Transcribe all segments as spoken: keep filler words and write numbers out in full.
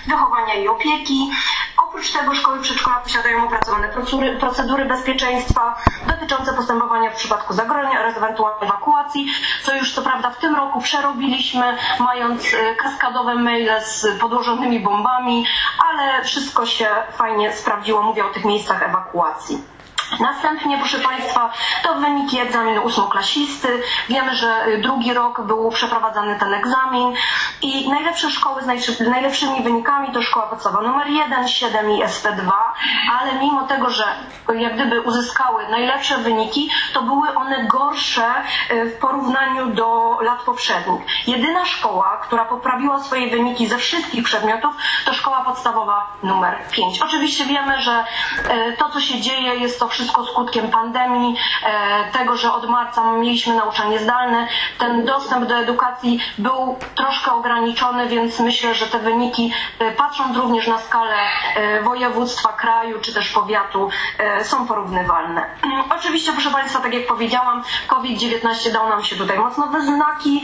wychowania i opieki. Oprócz tego szkoły i przedszkola posiadają opracowane procedury, procedury bezpieczeństwa dotyczące postępowania w przypadku zagrożenia oraz ewentualnej ewakuacji, co już co prawda w tym roku przerobiliśmy, mając kaskadowe maile z podłożonymi bombami, ale wszystko się fajnie sprawdziło, mówię o tych miejscach ewakuacji. Następnie, proszę Państwa, to wyniki egzaminu ósmoklasisty. Wiemy, że drugi rok był przeprowadzany ten egzamin i najlepsze szkoły z najlepszymi wynikami to szkoła podstawowa numer jeden, siedem i S P dwa, ale mimo tego, że jak gdyby uzyskały najlepsze wyniki, to były one gorsze w porównaniu do lat poprzednich. Jedyna szkoła, która poprawiła swoje wyniki ze wszystkich przedmiotów, to szkoła podstawowa numer pięć. Oczywiście wiemy, że to, co się dzieje, jest to wszystko skutkiem pandemii, tego, że od marca mieliśmy nauczanie zdalne. Ten dostęp do edukacji był troszkę ograniczony, więc myślę, że te wyniki, patrząc również na skalę województwa, kraju czy też powiatu, są porównywalne. Oczywiście, proszę Państwa, tak jak powiedziałam, COVID dziewiętnaście dał nam się tutaj mocno we znaki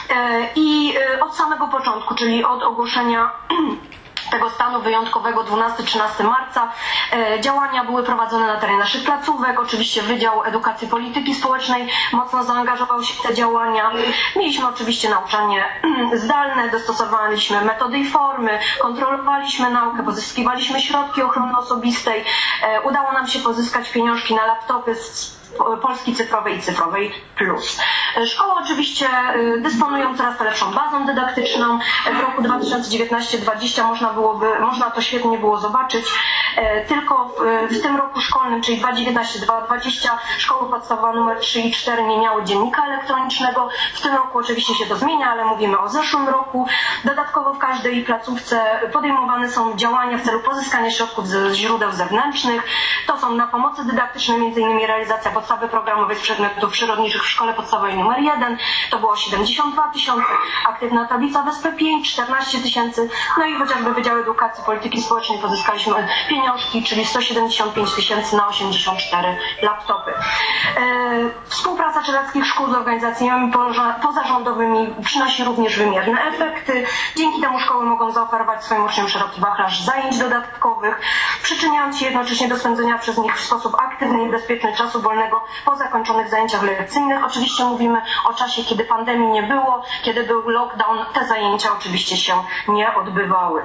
i od samego początku, czyli od ogłoszenia tego stanu wyjątkowego dwunastego trzynastego marca e, działania były prowadzone na terenie naszych placówek. Oczywiście Wydział Edukacji i Polityki Społecznej mocno zaangażował się w te działania. Mieliśmy oczywiście nauczanie zdalne, dostosowaliśmy metody i formy, kontrolowaliśmy naukę, pozyskiwaliśmy środki ochrony osobistej. E, udało nam się pozyskać pieniążki na laptopy z Polski Cyfrowej i Cyfrowej Plus. Szkoły oczywiście dysponują coraz to lepszą bazą dydaktyczną. W roku dwa tysiące dziewiętnastym dwudziestym można byłoby, można to świetnie było zobaczyć. Tylko w, w tym roku szkolnym, czyli dwa tysiące dziewiętnastym dwa tysiące dwudziestym, szkoły podstawowe numer trzy i cztery nie miały dziennika elektronicznego. W tym roku oczywiście się to zmienia, ale mówimy o zeszłym roku. Dodatkowo w każdej placówce podejmowane są działania w celu pozyskania środków ze źródeł zewnętrznych. To są na pomocy dydaktycznej, między innymi realizacja podstawy programowej z przedmiotów przyrodniczych w szkole podstawowej numer jeden, to było siedemdziesiąt dwa tysiące, aktywna tablica w S P pięć, czternaście tysięcy, no i chociażby Wydział Edukacji i Polityki Społecznej pozyskaliśmy pieniążki, czyli sto siedemdziesiąt pięć tysięcy na osiemdziesiąt cztery laptopy. E, współpraca czeleckich szkół z organizacjami pozarządowymi przynosi również wymierne efekty. Dzięki temu szkoły mogą zaoferować swoim uczniom szeroki wachlarz zajęć dodatkowych, przyczyniając się jednocześnie do spędzenia przez nich w sposób aktywny i bezpieczny czasu wolnego po zakończonych zajęciach lekcyjnych. Oczywiście mówimy o czasie, kiedy pandemii nie było, kiedy był lockdown, te zajęcia oczywiście się nie odbywały.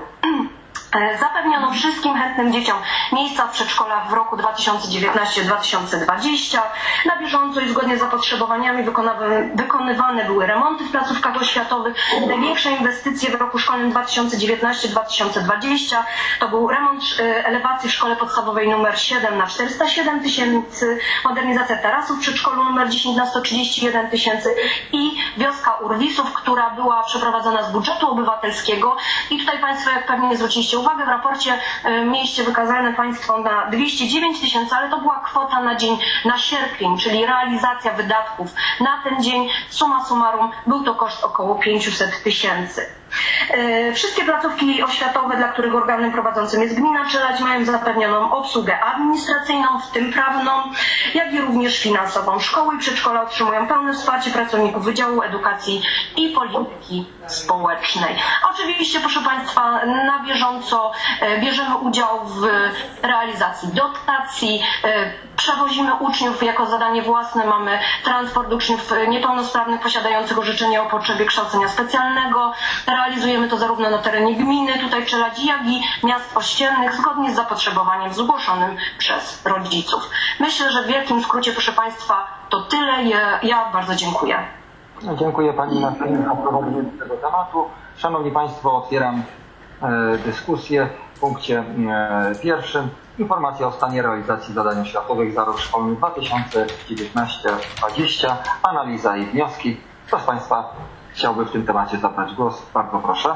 Zapewniono wszystkim chętnym dzieciom miejsca w przedszkolach w roku dwa tysiące dziewiętnastym dwa tysiące dwudziestym. Na bieżąco i zgodnie z zapotrzebowaniami wykonywane były remonty w placówkach oświatowych. Największe inwestycje w roku szkolnym dwa tysiące dziewiętnastym dwa tysiące dwudziestym to był remont elewacji w szkole podstawowej numer siedem na czterysta siedem tysięcy, modernizacja tarasu w przedszkolu numer dziesięć na sto trzydzieści jeden tysięcy i wioska Urwisów, która była przeprowadzona z budżetu obywatelskiego. I tutaj Państwo, jak pewnie zwróciliście uwagę, w raporcie y, mieliście wykazane Państwo na dwieście dziewięć tysięcy, ale to była kwota na dzień, na sierpień, czyli realizacja wydatków na ten dzień. Summa summarum był to koszt około pięćset tysięcy. Yy, wszystkie placówki oświatowe, dla których organem prowadzącym jest gmina Czeladź, mają zapewnioną obsługę administracyjną, w tym prawną, jak i również finansową. Szkoły i przedszkola otrzymują pełne wsparcie pracowników Wydziału Edukacji i Polityki Społecznej. Oczywiście, proszę Państwa, na bieżąco bierzemy udział w realizacji dotacji, przewozimy uczniów jako zadanie własne, mamy transport uczniów niepełnosprawnych posiadających orzeczenie o potrzebie kształcenia specjalnego. Realizujemy to zarówno na terenie gminy, tutaj Czeladzi, jak i miast ościennych, zgodnie z zapotrzebowaniem zgłoszonym przez rodziców. Myślę, że w wielkim skrócie, proszę Państwa, to tyle. Ja, ja bardzo dziękuję. Dziękuję Pani Naczelnik za prowadzenie tego tematu. Szanowni Państwo, otwieram e, dyskusję w punkcie e, pierwszym. Informacja o stanie realizacji zadań oświatowych za rok szkolny dwa tysiące dziewiętnasty dwudziesty. Analiza i wnioski. Kto z Państwa chciałby w tym temacie zabrać głos? Bardzo proszę.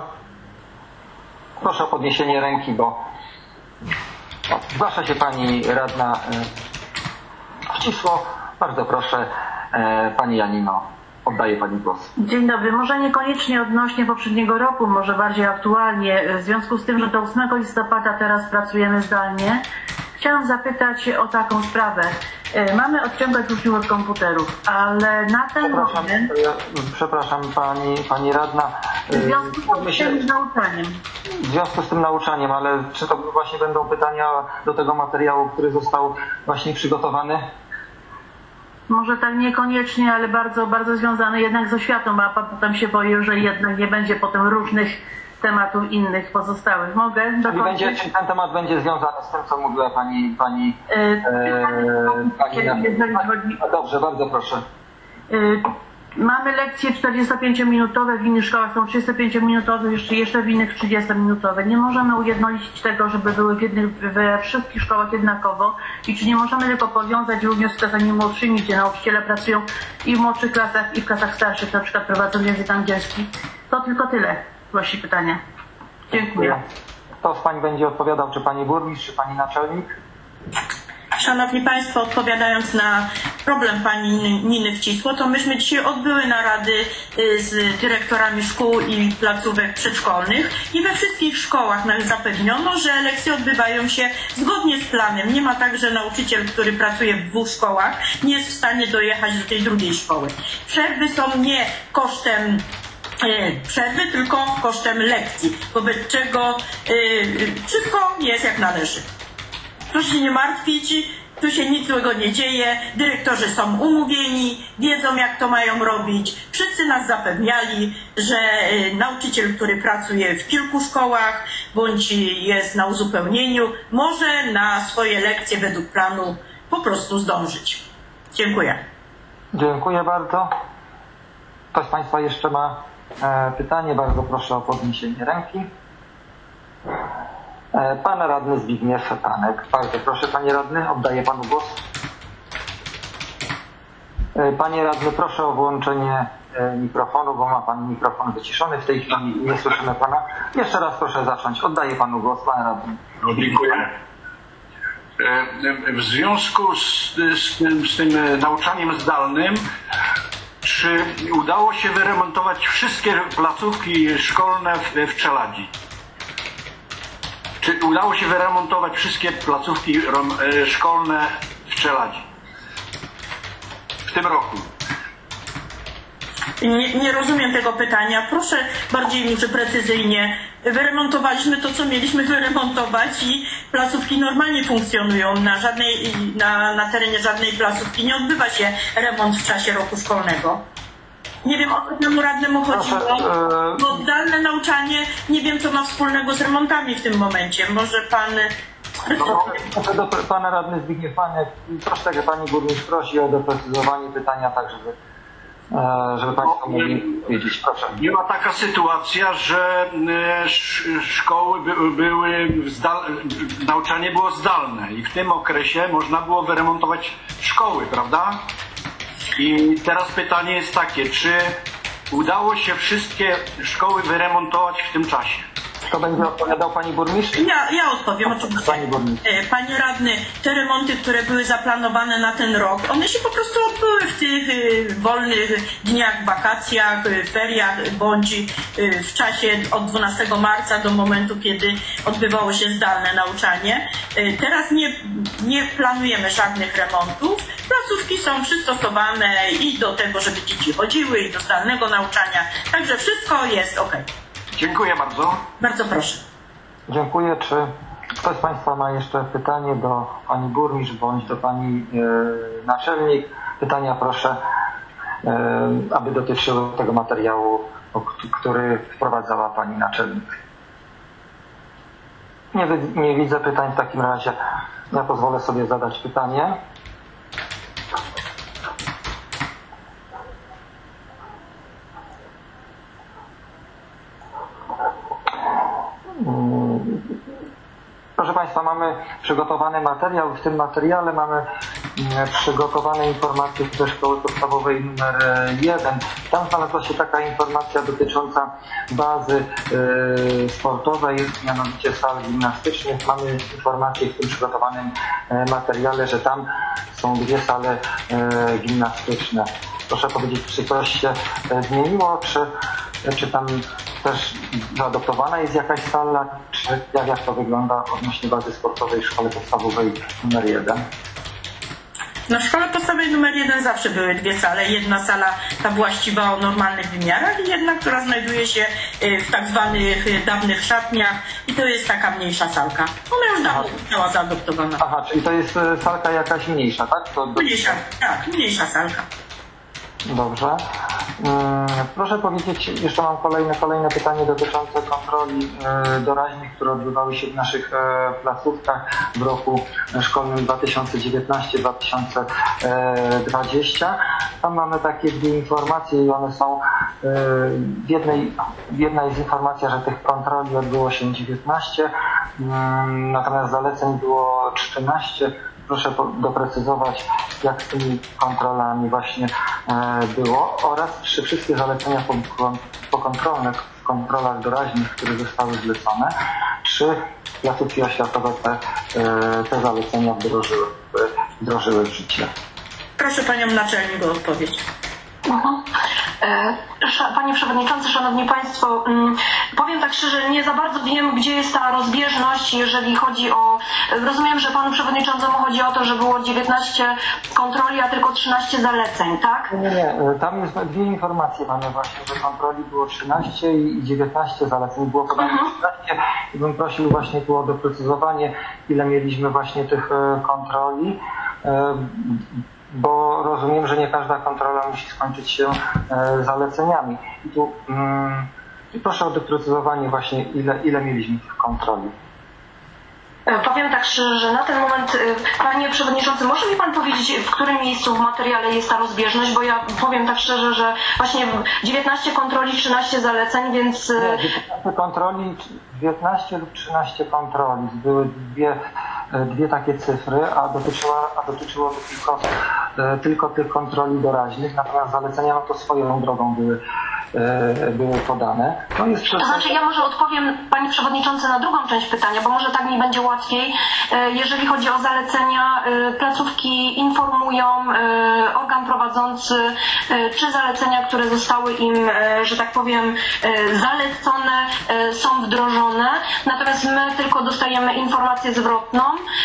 Proszę o podniesienie ręki, bo zgłasza się Pani Radna Wcisło. Bardzo proszę, Pani Janino, oddaję Pani głos. Dzień dobry. Może niekoniecznie odnośnie poprzedniego roku, może bardziej aktualnie. W związku z tym, że do ósmego listopada teraz pracujemy zdalnie, chciałam zapytać o taką sprawę. Mamy odciągać uczniów od komputerów, ale na ten przepraszam, moment... ja, przepraszam Pani, Pani Radna, W związku z tym nauczaniem. W związku z tym nauczaniem, ale czy to właśnie będą pytania do tego materiału, który został właśnie przygotowany? Może tak niekoniecznie, ale bardzo, bardzo związane jednak z oświatą, a potem się boję, że jednak nie będzie potem różnych tematów innych pozostałych. Mogę Czyli, będzie, czyli ten temat będzie związany z tym, co mówiła pani... pani, e, e, pani jeżeli chodzi... Dobrze, bardzo proszę. E, mamy lekcje czterdziestopięciominutowe, w innych szkołach są trzydziestopięciominutowe, jeszcze, jeszcze w innych trzydziestominutowe. Nie możemy ujednolicić tego, żeby były w jednych, we wszystkich szkołach jednakowo i czy nie możemy tylko powiązać również z klasami młodszymi, gdzie nauczyciele pracują i w młodszych klasach, i w klasach starszych, na przykład prowadzą język angielski. To tylko tyle właśnie pytania. Dziękuję. Kto z Pań będzie odpowiadał, czy Pani burmistrz, czy Pani naczelnik? Szanowni Państwo, odpowiadając na problem Pani Niny Wcisło, to myśmy dzisiaj odbyły narady z dyrektorami szkół i placówek przedszkolnych i we wszystkich szkołach nam zapewniono, że lekcje odbywają się zgodnie z planem. Nie ma tak, że nauczyciel, który pracuje w dwóch szkołach, nie jest w stanie dojechać do tej drugiej szkoły. Przerwy są nie kosztem przerwy, tylko kosztem lekcji, wobec czego yy, wszystko jest jak należy. Proszę się nie martwić, tu się nic złego nie dzieje, dyrektorzy są umówieni, wiedzą jak to mają robić. Wszyscy nas zapewniali, że yy, nauczyciel, który pracuje w kilku szkołach, bądź jest na uzupełnieniu, może na swoje lekcje według planu po prostu zdążyć. Dziękuję. Dziękuję bardzo. Ktoś z Państwa jeszcze ma pytanie? Bardzo proszę o podniesienie ręki. Pan radny Zbigniew Tanek. Bardzo proszę, panie radny, oddaję panu głos. Panie radny, proszę o włączenie mikrofonu, bo ma pan mikrofon wyciszony. W tej chwili nie słyszymy pana. Jeszcze raz proszę zacząć. Oddaję panu głos, panie radny. No, dziękuję. W związku z, z, tym, z tym nauczaniem zdalnym, czy udało się wyremontować wszystkie placówki szkolne w, w Czeladzi? Czy udało się wyremontować wszystkie placówki szkolne w Czeladzi w tym roku? Nie, nie rozumiem tego pytania. Proszę bardziej może precyzyjnie. Wyremontowaliśmy to, co mieliśmy wyremontować i placówki normalnie funkcjonują. Na, żadnej, na, na terenie żadnej placówki nie odbywa się remont w czasie roku szkolnego. Nie wiem, o co temu radnemu chodziło, bo zdalne nauczanie nie wiem, co ma wspólnego z remontami w tym momencie. Może pan... No, do pana radny Zbigniew Tanek, proszę, tak, pani burmistrz prosi o doprecyzowanie pytania, tak żeby, żeby państwo mogli wiedzieć. Proszę. Była taka sytuacja, że szkoły były, zdal... nauczanie było zdalne i w tym okresie można było wyremontować szkoły, prawda? I teraz pytanie jest takie, czy udało się wszystkie szkoły wyremontować w tym czasie? Kto będzie odpowiadał, pani burmistrz? Ja, ja odpowiem oczywiście. Pani burmistrz. Panie radny, te remonty, które były zaplanowane na ten rok, one się po prostu odbyły w tych y, wolnych dniach, wakacjach, y, feriach, bądź y, w czasie od dwunastego marca do momentu, kiedy odbywało się zdalne nauczanie. Y, teraz nie, nie planujemy żadnych remontów. Placówki są przystosowane i do tego, żeby dzieci chodziły, i do zdalnego nauczania. Także wszystko jest ok. Dziękuję bardzo. Bardzo proszę. Dziękuję. Czy ktoś z państwa ma jeszcze pytanie do pani burmistrz bądź do pani e, naczelnik? Pytania proszę, e, aby dotyczyły tego materiału, o, który wprowadzała pani naczelnik. Nie, nie widzę pytań, w takim razie ja pozwolę sobie zadać pytanie. Proszę państwa, mamy przygotowany materiał. W tym materiale mamy przygotowane informacje ze szkoły podstawowej numer jeden. Tam znalazła się taka informacja dotycząca bazy y, sportowej, mianowicie sal gimnastycznych. Mamy informację w tym przygotowanym materiale, że tam są dwie sale y, gimnastyczne. Proszę powiedzieć, czy coś się zmieniło, czy, czy tam też zaadoptowana jest jakaś sala, czy jak, jak to wygląda odnośnie bazy sportowej w szkole podstawowej numer jeden? No w szkole podstawowej numer jeden zawsze były dwie sale. Jedna sala ta właściwa o normalnych wymiarach i jedna, która znajduje się w tak zwanych dawnych szatniach i to jest taka mniejsza salka. Ona już dawno została zaadoptowana. Aha, czyli to jest salka jakaś mniejsza, tak? To do... Mniejsza, tak, mniejsza salka. Dobrze. Proszę powiedzieć, jeszcze mam kolejne, kolejne pytanie dotyczące kontroli doraźnych, które odbywały się w naszych placówkach w roku szkolnym dwa tysiące dziewiętnastym dwa tysiące dwudziestym. Tam mamy takie dwie informacje i one są w jednej, jedna jest informacja, że tych kontroli odbyło się dziewiętnaście, natomiast zaleceń było trzynaście. Proszę doprecyzować, jak z tymi kontrolami właśnie było oraz czy wszystkie zalecenia pokontrolne w kontrolach doraźnych, które zostały zlecone, czy placówki oświatowe te, te zalecenia wdrożyły, wdrożyły w życie. Proszę Panią Naczelnik o odpowiedź. Mhm. Panie Przewodniczący, Szanowni Państwo, powiem tak szczerze, nie za bardzo wiem, gdzie jest ta rozbieżność, jeżeli chodzi o... Rozumiem, że Panu Przewodniczącemu chodzi o to, że było dziewiętnaście kontroli, a tylko trzynaście zaleceń, tak? Nie, nie, tam jest dwie informacje mamy właśnie, że kontroli było trzynaście i dziewiętnaście zaleceń. Było podane Mhm. trzynaście i bym prosił właśnie tu o doprecyzowanie, ile mieliśmy właśnie tych kontroli. Bo rozumiem, że nie każda kontrola musi skończyć się e, zaleceniami. I tu mm, i proszę o doprecyzowanie właśnie, ile, ile mieliśmy tych kontroli. Powiem tak szczerze, że na ten moment, Panie Przewodniczący, może mi Pan powiedzieć, w którym miejscu w materiale jest ta rozbieżność, bo ja powiem tak szczerze, że właśnie dziewiętnaście kontroli, trzynaście zaleceń, więc... Nie, dziewiętnaście kontroli, dziewiętnaście lub trzynaście kontroli. Były dwie, dwie takie cyfry, a dotyczyło, a dotyczyło tylko, tylko tych kontroli doraźnych, natomiast zalecenia no to swoją drogą były, były podane. To, jest to znaczy ja może odpowiem, Panie Przewodniczący, na drugą część pytania, bo może tak mi będzie łatwiej. Jeżeli chodzi o zalecenia, placówki informują organ prowadzący, czy zalecenia, które zostały im, że tak powiem, zalecone, są wdrożone, natomiast my tylko dostajemy informację zwrotną,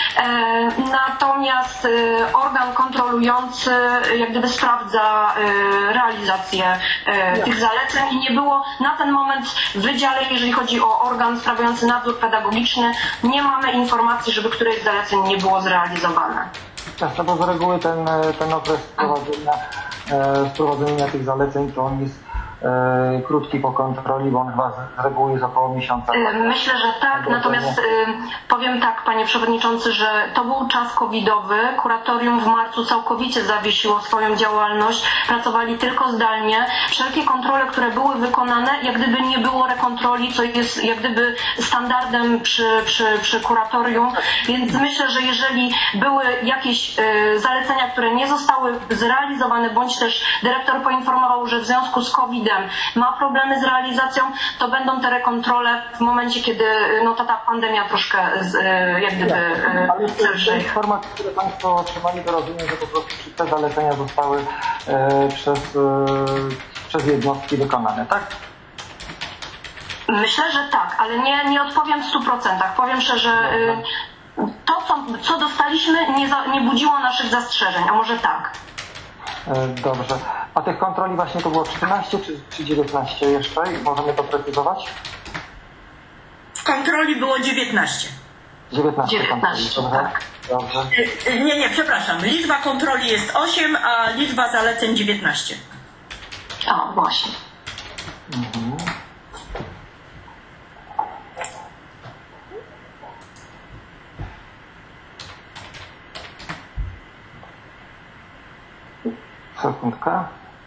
natomiast organ kontrolujący jak gdyby sprawdza realizację tych zaleceń i nie było na ten moment w wydziale, jeżeli chodzi o organ sprawujący nadzór pedagogiczny, nie mamy informacji, żeby któreś z zaleceń nie było zrealizowane. Tak, bo z reguły ten, ten okres wprowadzenia, wprowadzenia tych zaleceń to on jest e, krótki po kontroli, bo on chyba z reguły jest około miesiąca. Myślę, że tak, natomiast powiem tak, Panie Przewodniczący, że to był czas covidowy, kuratorium w marcu całkowicie zawiesiło swoją działalność, pracowali tylko zdalnie, wszelkie kontrole, które były wykonane, jak gdyby nie było rekontroli, co jest jak gdyby standardem przy, przy, przy kuratorium, więc myślę, że jeżeli były jakieś zalecenia, które nie zostały zrealizowane, bądź też dyrektor poinformował, że w związku z kowidem ma problemy z realizacją, to będą te rekontrole w momencie, kiedy no, ta, ta pandemia troszkę z, jak gdyby ale te informacje, które Państwo otrzymali, to rozumiem, że po prostu te zalecenia zostały e, przez, e, przez jednostki wykonane, tak? Myślę, że tak, ale nie, nie odpowiem w stu procentach. Powiem szczerze, to co, co dostaliśmy nie, za, nie budziło naszych zastrzeżeń, a może tak. Dobrze. A tych kontroli właśnie to było czternaście czy, czy dziewiętnaście jeszcze? Możemy to precyzować? W kontroli było dziewiętnaście. dziewiętnaście, dziewiętnaście, kontroli, tak. Dobrze. Nie, nie, przepraszam. Liczba kontroli jest osiem, a liczba zaleceń dziewiętnaście. O, właśnie. Mhm. Sekundkę.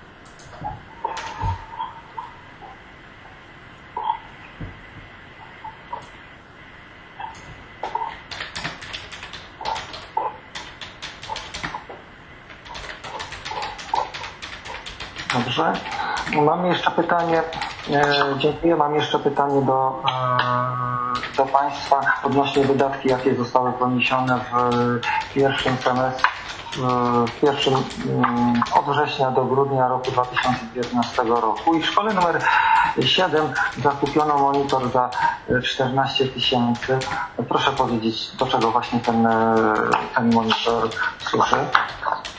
Dobrze. Mam jeszcze pytanie, e, dziękuję, mam jeszcze pytanie do, e, do Państwa odnośnie wydatki, jakie zostały poniesione w pierwszym semestrze, w pierwszym od września do grudnia roku dwa tysiące dziewiętnastego roku. I w szkole numer siedem zakupiono monitor za czternaście tysięcy. Proszę powiedzieć, do czego właśnie ten, ten monitor służy?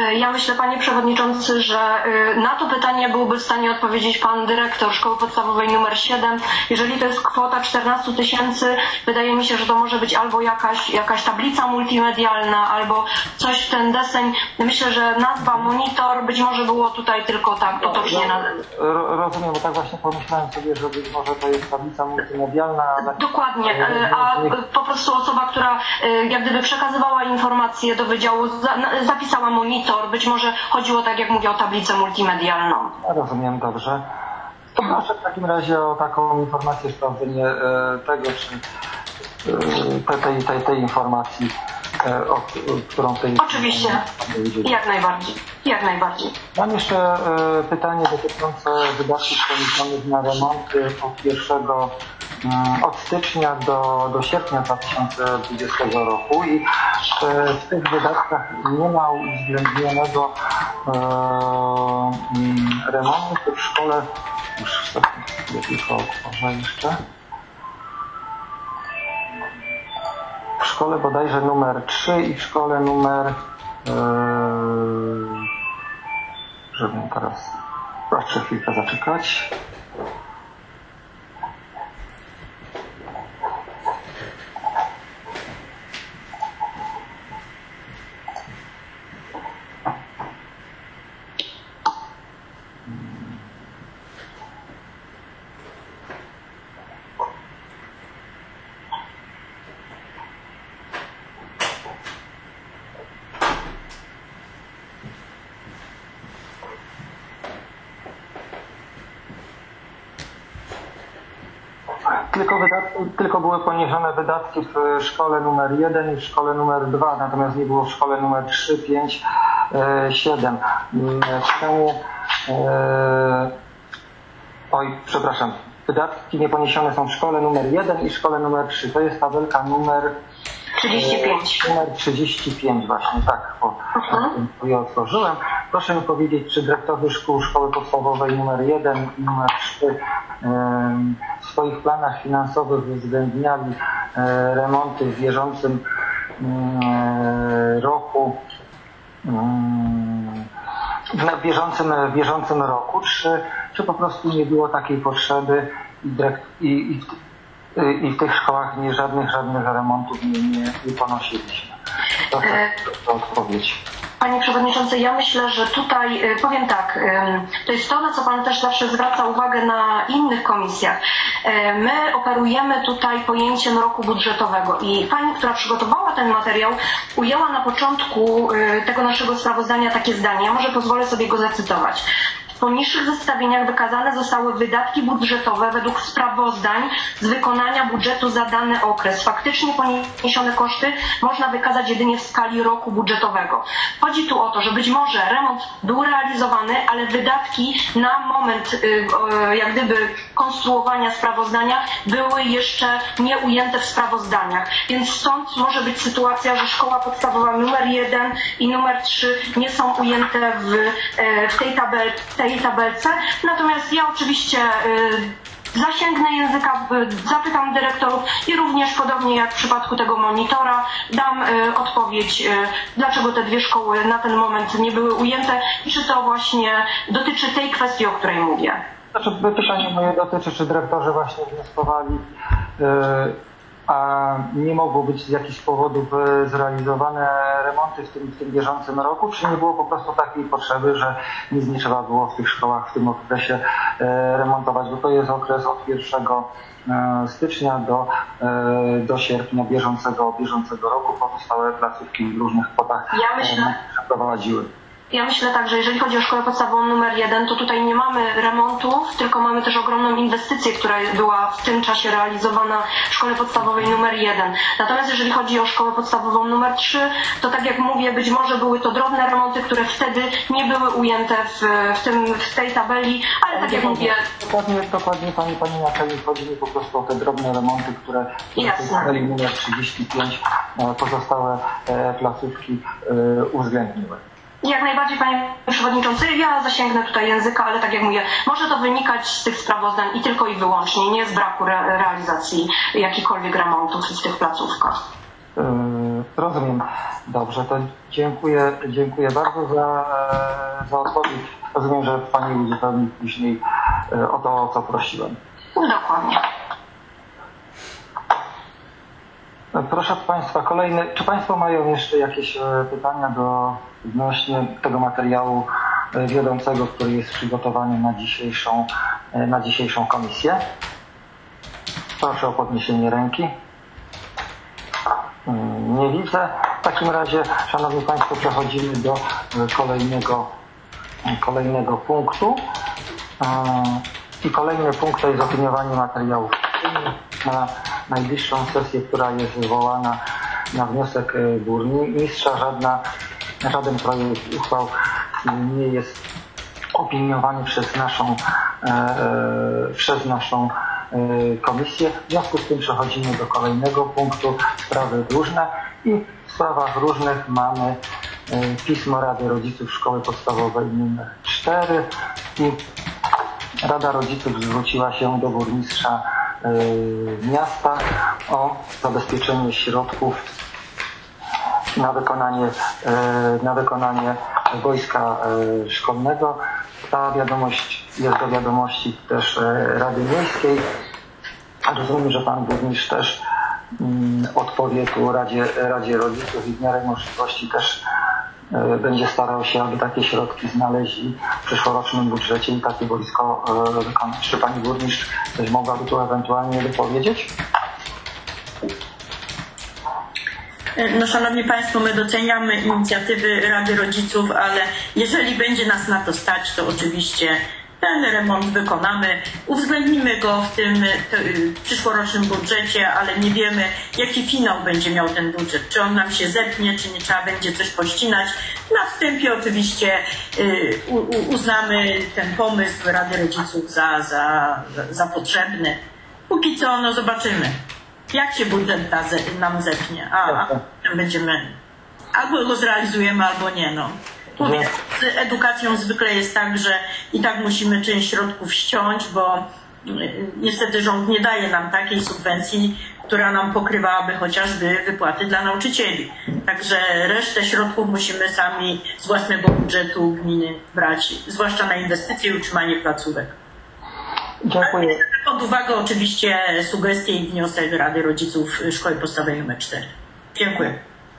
Ja myślę, panie przewodniczący, że na to pytanie byłby w stanie odpowiedzieć pan dyrektor szkoły podstawowej numer siedem. Jeżeli to jest kwota czternaście tysięcy, wydaje mi się, że to może być albo jakaś, jakaś tablica multimedialna, albo coś w ten deseń. Myślę, że nazwa monitor być może było tutaj tylko tak potocznie. No, no, rozumiem, bo tak właśnie pomyślałem sobie, że być może to jest tablica multimedialna. Ale... Dokładnie, a po prostu osoba, która jak gdyby przekazywała informacje do wydziału, zapisała monitor, być może chodziło, tak jak mówię, o tablicę multimedialną. Rozumiem, dobrze. To proszę w takim razie o taką informację, sprawdzenie tego, czy tej, tej, tej informacji, o, którą tej... Oczywiście, jak najbardziej, jak najbardziej. Mam jeszcze pytanie dotyczące wydatków poniesionych na remonty od pierwszego od stycznia do, do sierpnia dwa tysiące dwudziestego roku i w tych wydatkach nie ma uwzględnionego e, remontu w szkole, już sobie tylko otworzę jeszcze, w szkole bodajże numer trzy i w szkole numer e, żebym teraz proszę chwilkę zaczekać. Tylko, wydatki, tylko były poniesione wydatki w szkole numer jeden i w szkole numer dwa, natomiast nie było w szkole numer trzy, pięć, siedem. Pytanie, e, oj, przepraszam, wydatki nieponiesione są w szkole numer jeden i w szkole numer trzy. To jest tabelka numer trzydzieści pięć. Numer trzydzieści pięć właśnie, tak, bo uh-huh. ja otworzyłem. Proszę mi powiedzieć, czy dyrektorzy szkół szkoły podstawowej numer jeden i numer trzy w swoich planach finansowych uwzględniali remonty w bieżącym roku, w bieżącym, w bieżącym roku, czy, czy po prostu nie było takiej potrzeby i, i, i, i w tych szkołach nie żadnych, żadnych remontów nie, nie, nie ponosiliśmy. To jest odpowiedź. Panie Przewodniczący, ja myślę, że tutaj, powiem tak, to jest to, na co Pan też zawsze zwraca uwagę na innych komisjach. My operujemy tutaj pojęciem roku budżetowego i Pani, która przygotowała ten materiał, ujęła na początku tego naszego sprawozdania takie zdanie. Ja może pozwolę sobie go zacytować. W poniższych zestawieniach wykazane zostały wydatki budżetowe według sprawozdań z wykonania budżetu za dany okres. Faktycznie poniesione koszty można wykazać jedynie w skali roku budżetowego. Chodzi tu o to, że być może remont był realizowany, ale wydatki na moment jak gdyby konstruowania sprawozdania były jeszcze nie ujęte w sprawozdaniach. Więc stąd może być sytuacja, że szkoła podstawowa numer jeden i numer trzy nie są ujęte w, w tej tabelce. tej tabelce. Natomiast ja oczywiście y, zasięgnę języka, y, zapytam dyrektorów i również podobnie jak w przypadku tego monitora dam y, odpowiedź, y, dlaczego te dwie szkoły na ten moment nie były ujęte i czy to właśnie dotyczy tej kwestii, o której mówię. Znaczy, pytanie moje dotyczy, czy dyrektorzy właśnie wnioskowali, y, a nie mogło być z jakichś powodów zrealizowane remonty w tym, w tym bieżącym roku, czy nie było po prostu takiej potrzeby, że nic nie trzeba było w tych szkołach w tym okresie e, remontować, bo to jest okres od pierwszego stycznia do, e, do sierpnia bieżącego, bieżącego roku. Pozostałe placówki w różnych kwotach ja myślę, przeprowadziły. Ja myślę tak, że jeżeli chodzi o szkołę podstawową numer jeden, to tutaj nie mamy remontów, tylko mamy też ogromną inwestycję, która była w tym czasie realizowana w szkole podstawowej numer jeden. Natomiast jeżeli chodzi o szkołę podstawową numer trzy, to tak jak mówię, być może były to drobne remonty, które wtedy nie były ujęte w, w, tym, w tej tabeli, ale tak jak mówię... Dokładnie, dokładnie Pani, Pani Naczelnik, chodzi mi po prostu o te drobne remonty, które w tabeli numer trzydzieści pięć pozostałe placówki uwzględniły. Jak najbardziej, Panie Przewodniczący, ja zasięgnę tutaj języka, ale tak jak mówię, może to wynikać z tych sprawozdań i tylko i wyłącznie, nie z braku re realizacji jakichkolwiek remontów w tych placówkach. Rozumiem. Dobrze, to dziękuję, dziękuję bardzo za, za odpowiedź. Rozumiem, że Pani uzupełni później o to, o co prosiłem. Dokładnie. Proszę Państwa, kolejne, czy Państwo mają jeszcze jakieś pytania do odnośnie tego materiału wiodącego, który jest przygotowany na dzisiejszą, na dzisiejszą komisję? Proszę o podniesienie ręki. Nie widzę. W takim razie, Szanowni Państwo, przechodzimy do kolejnego, kolejnego punktu. I kolejny punkt to jest opiniowanie materiałów na najbliższą sesję, która jest wywołana na wniosek burmistrza. Żadna, żaden projekt uchwał nie jest opiniowany przez naszą, e, przez naszą e, komisję. W związku z tym przechodzimy do kolejnego punktu, sprawy różne, i w sprawach różnych mamy e, pismo Rady Rodziców Szkoły Podstawowej numer cztery i Rada Rodziców zwróciła się do burmistrza e, miasta o zabezpieczenie środków na wykonanie, e, na wykonanie wojska e, szkolnego. Ta wiadomość jest do wiadomości też Rady Miejskiej. Rozumiem, że Pan Burmistrz też mm, odpowie tu Radzie, Radzie Rodziców i w miarę możliwości też e, będzie starał się, aby takie środki znaleźli w przyszłorocznym budżecie i takie wojsko e, wykonać. Czy Pani Burmistrz coś mogłaby tu ewentualnie dopowiedzieć? No, Szanowni Państwo, my doceniamy inicjatywy Rady Rodziców, ale jeżeli będzie nas na to stać, to oczywiście ten remont wykonamy. Uwzględnimy go w tym w przyszłorocznym budżecie, ale nie wiemy, jaki finał będzie miał ten budżet. Czy on nam się zepnie, czy nie trzeba będzie coś pościnać. Na wstępie oczywiście y, uznamy ten pomysł Rady Rodziców za, za, za potrzebny. Póki co, no zobaczymy, jak się budżet nam zepnie, a będziemy albo go zrealizujemy, albo nie. No. Mówię, z edukacją zwykle jest tak, że i tak musimy część środków ściąć, bo niestety rząd nie daje nam takiej subwencji, która nam pokrywałaby chociażby wypłaty dla nauczycieli. Także resztę środków musimy sami z własnego budżetu gminy brać, zwłaszcza na inwestycje i utrzymanie placówek. Dziękuję. Pod uwagę oczywiście sugestie i wniosek Rady Rodziców Szkoły Podstawowej numer cztery. Dziękuję.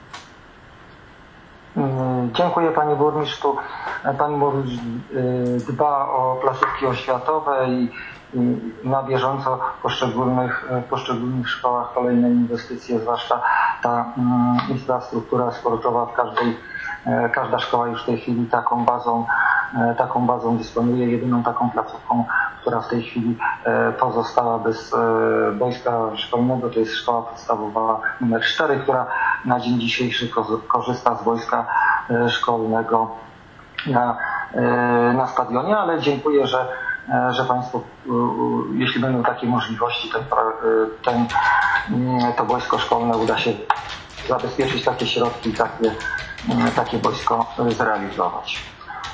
Dziękuję Panie Burmistrzu. Pan Burmistrz dba o placówki oświatowe i, i na bieżąco w poszczególnych, poszczególnych szkołach kolejne inwestycje, zwłaszcza ta um, infrastruktura sportowa w każdej, każda szkoła już w tej chwili taką bazą, taką bazą dysponuje. Jedyną taką placówką, która w tej chwili pozostała bez wojska szkolnego, to jest szkoła podstawowa numer cztery, która na dzień dzisiejszy korzysta z wojska szkolnego na, na stadionie, ale dziękuję, że, że Państwo, jeśli będą takie możliwości, ten, ten, to wojsko szkolne uda się zabezpieczyć, takie środki, takie, takie wojsko zrealizować.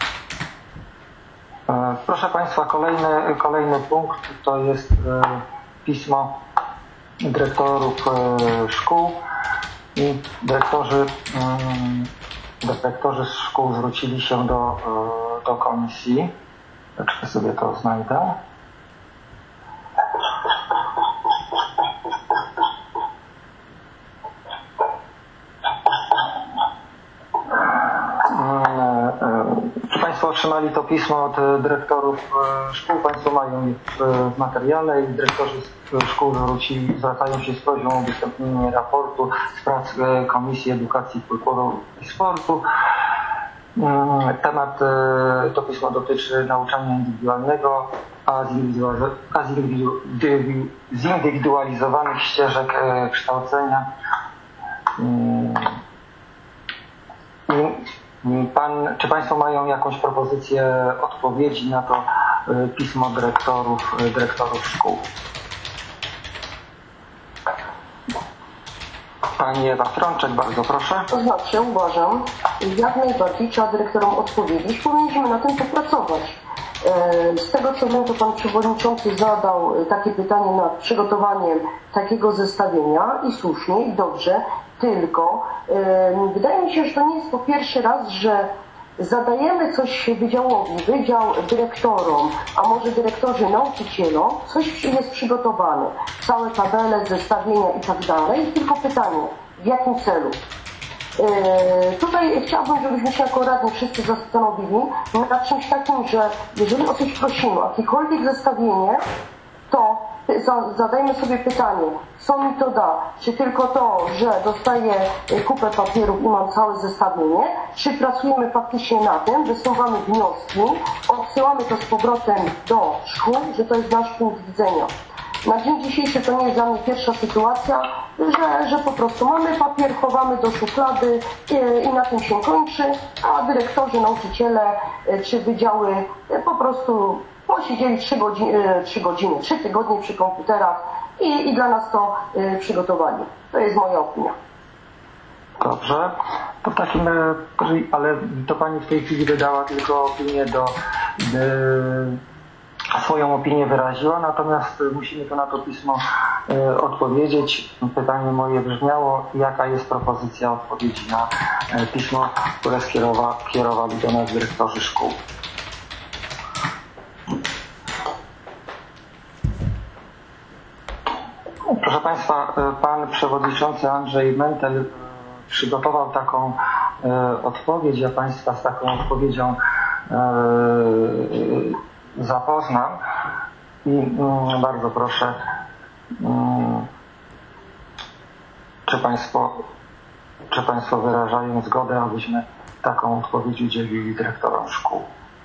Proszę Państwa, kolejny, kolejny punkt to jest pismo dyrektorów szkół i dyrektorzy, dyrektorzy szkół zwrócili się do, do komisji. Czy sobie to znajdę? Czy Państwo otrzymali to pismo od dyrektorów szkół? Państwo mają je w materiale i dyrektorzy szkół zwrócili, zwracają się z prośbą o udostępnienie raportu z prac Komisji Edukacji, Kultury i Sportu. Temat, to pismo dotyczy nauczania indywidualnego, a zindywidualizowanych ścieżek kształcenia. Pan, czy Państwo mają jakąś propozycję odpowiedzi na to pismo dyrektorów, dyrektorów szkół? Pani Ewa Frączek, bardzo proszę. To znaczy, uważam, jak najbardziej trzeba dyrektorom odpowiedzieć. Powinniśmy na tym popracować. Z tego co wiem, to Pan Przewodniczący zadał takie pytanie nad przygotowaniem takiego zestawienia i słusznie, i dobrze. tylko e, wydaje mi się, że to nie jest po pierwszy raz, że zadajemy coś wydziałowi, wydział dyrektorom, a może dyrektorzy nauczycielom, coś jest przygotowane, całe tabele, zestawienia i tak dalej, tylko pytanie, w jakim celu? Yy, tutaj chciałabym, żebyśmy się jako radni wszyscy zastanowili nad czymś takim, że jeżeli o coś prosimy, jakiekolwiek zestawienie, to za, zadajmy sobie pytanie, co mi to da? Czy tylko to, że dostaję kupę papierów i mam całe zestawienie, czy pracujemy faktycznie na tym, wysuwamy wnioski, odsyłamy to z powrotem do szkół, że to jest nasz punkt widzenia. Na dzień dzisiejszy to nie jest dla mnie pierwsza sytuacja, że, że po prostu mamy papier, chowamy do szuflady i, i na tym się kończy, a dyrektorzy, nauczyciele czy wydziały po prostu posiedzieli trzy godziny, trzy godziny, trzy tygodnie przy komputerach i, i dla nas to przygotowali. To jest moja opinia. Dobrze. To w takim, ale to Pani w tej chwili wydała tylko opinię do... do swoją opinię wyraziła, natomiast musimy to na to pismo e, odpowiedzieć. Pytanie moje brzmiało, jaka jest propozycja odpowiedzi na e, pismo, które skierowa, kierowali do nas dyrektorzy szkół. Proszę Państwa, Pan Przewodniczący Andrzej Mentel przygotował taką e, odpowiedź. Ja Państwa z taką odpowiedzią e, zapoznam i mm, bardzo proszę, mm, czy Państwo, czy Państwo wyrażają zgodę, abyśmy taką odpowiedź udzielili dyrektorom szkół.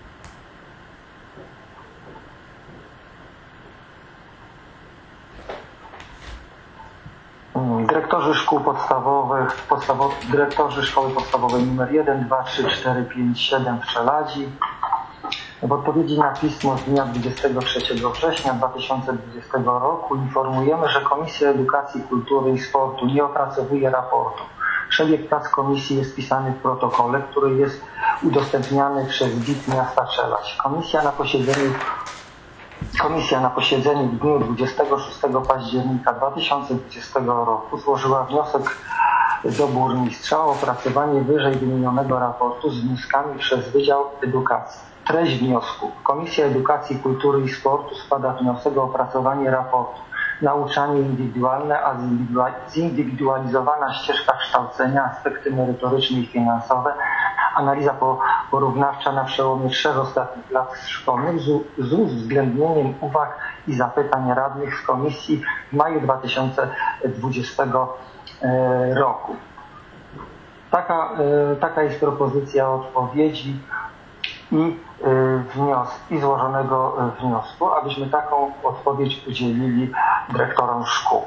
Dyrektorzy szkół podstawowych, podstawow, dyrektorzy szkoły podstawowej numer jeden, dwa, trzy, cztery, pięć, siedem w Czeladzi. W odpowiedzi na pismo z dnia dwudziestego trzeciego września dwa tysiące dwudziestego roku informujemy, że Komisja Edukacji, Kultury i Sportu nie opracowuje raportu. Przebieg prac komisji jest pisany w protokole, który jest udostępniany przez B I T miasta Czeladź. Komisja na posiedzeniu Komisja na posiedzeniu w dniu dwudziestego szóstego października dwa tysiące dwudziestego roku złożyła wniosek do burmistrza o opracowanie wyżej wymienionego raportu z wnioskami przez Wydział Edukacji. Treść wniosku. Komisja Edukacji, Kultury i Sportu składa wniosek o opracowanie raportu. Nauczanie indywidualne, a zindywidualizowana ścieżka kształcenia, aspekty merytoryczne i finansowe, analiza porównawcza na przełomie trzech ostatnich lat szkolnych z uwzględnieniem uwag i zapytań radnych z komisji w maju dwa tysiące dwudziestego roku. Taka, taka jest propozycja odpowiedzi i wniosku, i złożonego wniosku, abyśmy taką odpowiedź udzielili dyrektorom szkół.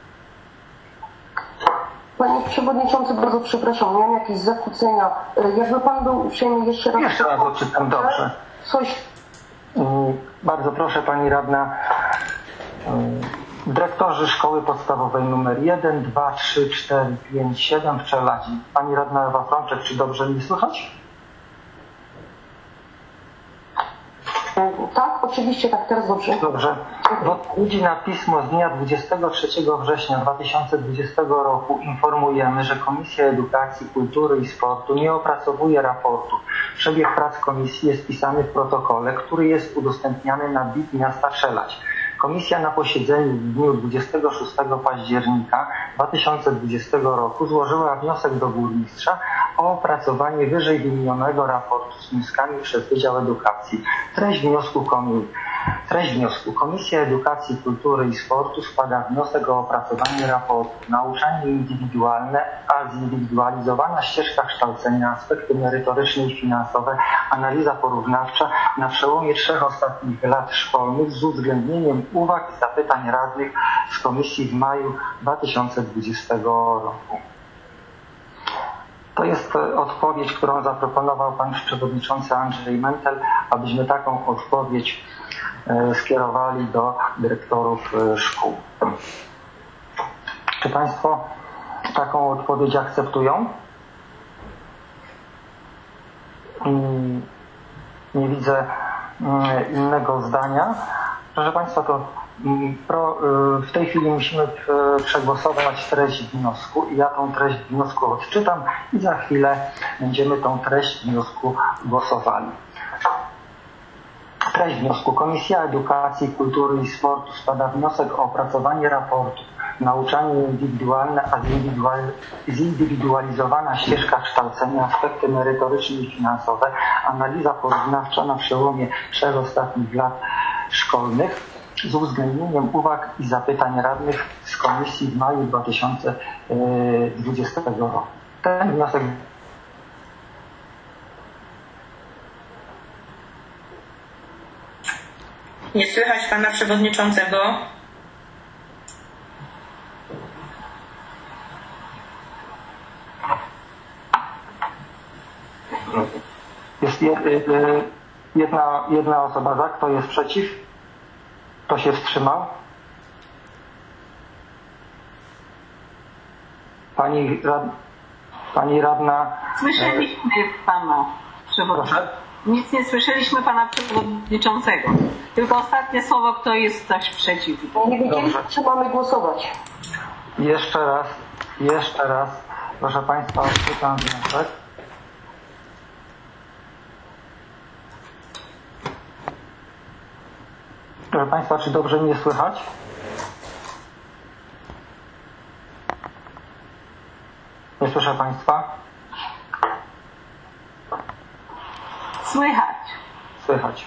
Panie Przewodniczący, bardzo przepraszam, miałem jakieś zakłócenia. Jakby Pan był uprzejmy jeszcze raz... Jeszcze raz odczytam, dobrze. Coś... Bardzo proszę Pani Radna. Dyrektorzy szkoły podstawowej numer jeden, dwa, trzy, cztery, pięć, siedem w Czeladzi. Pani Radna Ewa Frączek, czy dobrze mnie słychać? Tak, oczywiście, tak, teraz dobrze. Dobrze. W odpowiedzi na pismo z dnia dwudziestego trzeciego września dwa tysiące dwudziestego roku informujemy, że Komisja Edukacji, Kultury i Sportu nie opracowuje raportu. Przebieg prac komisji jest pisany w protokole, który jest udostępniany na B I T miasta Czeladź. Komisja na posiedzeniu w dniu dwudziestego szóstego października dwa tysiące dwudziestego roku złożyła wniosek do burmistrza o opracowanie wyżej wymienionego raportu z wnioskami przez Wydział Edukacji. Treść wniosku komisji. Treść wniosku. Komisja Edukacji, Kultury i Sportu składa wniosek o opracowanie raportu. Nauczanie indywidualne, a zindywidualizowana ścieżka kształcenia, aspekty merytoryczne i finansowe, analiza porównawcza na przełomie trzech ostatnich lat szkolnych z uwzględnieniem uwag i zapytań radnych z komisji w maju dwa tysiące dwudziestego roku. To jest odpowiedź, którą zaproponował Pan Przewodniczący Andrzej Mentel, abyśmy taką odpowiedź skierowali do dyrektorów szkół. Czy Państwo taką odpowiedź akceptują? Nie widzę innego zdania. Proszę Państwa, to mm, pro, y, w tej chwili musimy y, przegłosować treść wniosku i ja tą treść wniosku odczytam i za chwilę będziemy tą treść wniosku głosowali. Treść wniosku. Komisja Edukacji, Kultury i Sportu składa wniosek o opracowanie raportu Nauczanie indywidualne, a zindywidual, zindywidualizowana ścieżka kształcenia, aspekty merytoryczne i finansowe, analiza porównawcza na przełomie trzech ostatnich lat szkolnych z uwzględnieniem uwag i zapytań radnych z komisji w maju dwa tysiące dwudziestego roku. Ten wniosek Nie słychać pana przewodniczącego. jest jedna, jedna osoba za, kto jest przeciw? Kto się wstrzymał? Pani, rad, pani radna... Słyszeliśmy pana przewodniczącego. Nic nie słyszeliśmy pana przewodniczącego. Tylko ostatnie słowo, kto jest coś przeciw. Nie wiedzieliśmy, czy mamy głosować. Jeszcze raz, jeszcze raz, proszę Państwa, odczytam wniosek. Proszę Państwa, czy dobrze mnie słychać? Nie słyszę Państwa? Słychać. Słychać.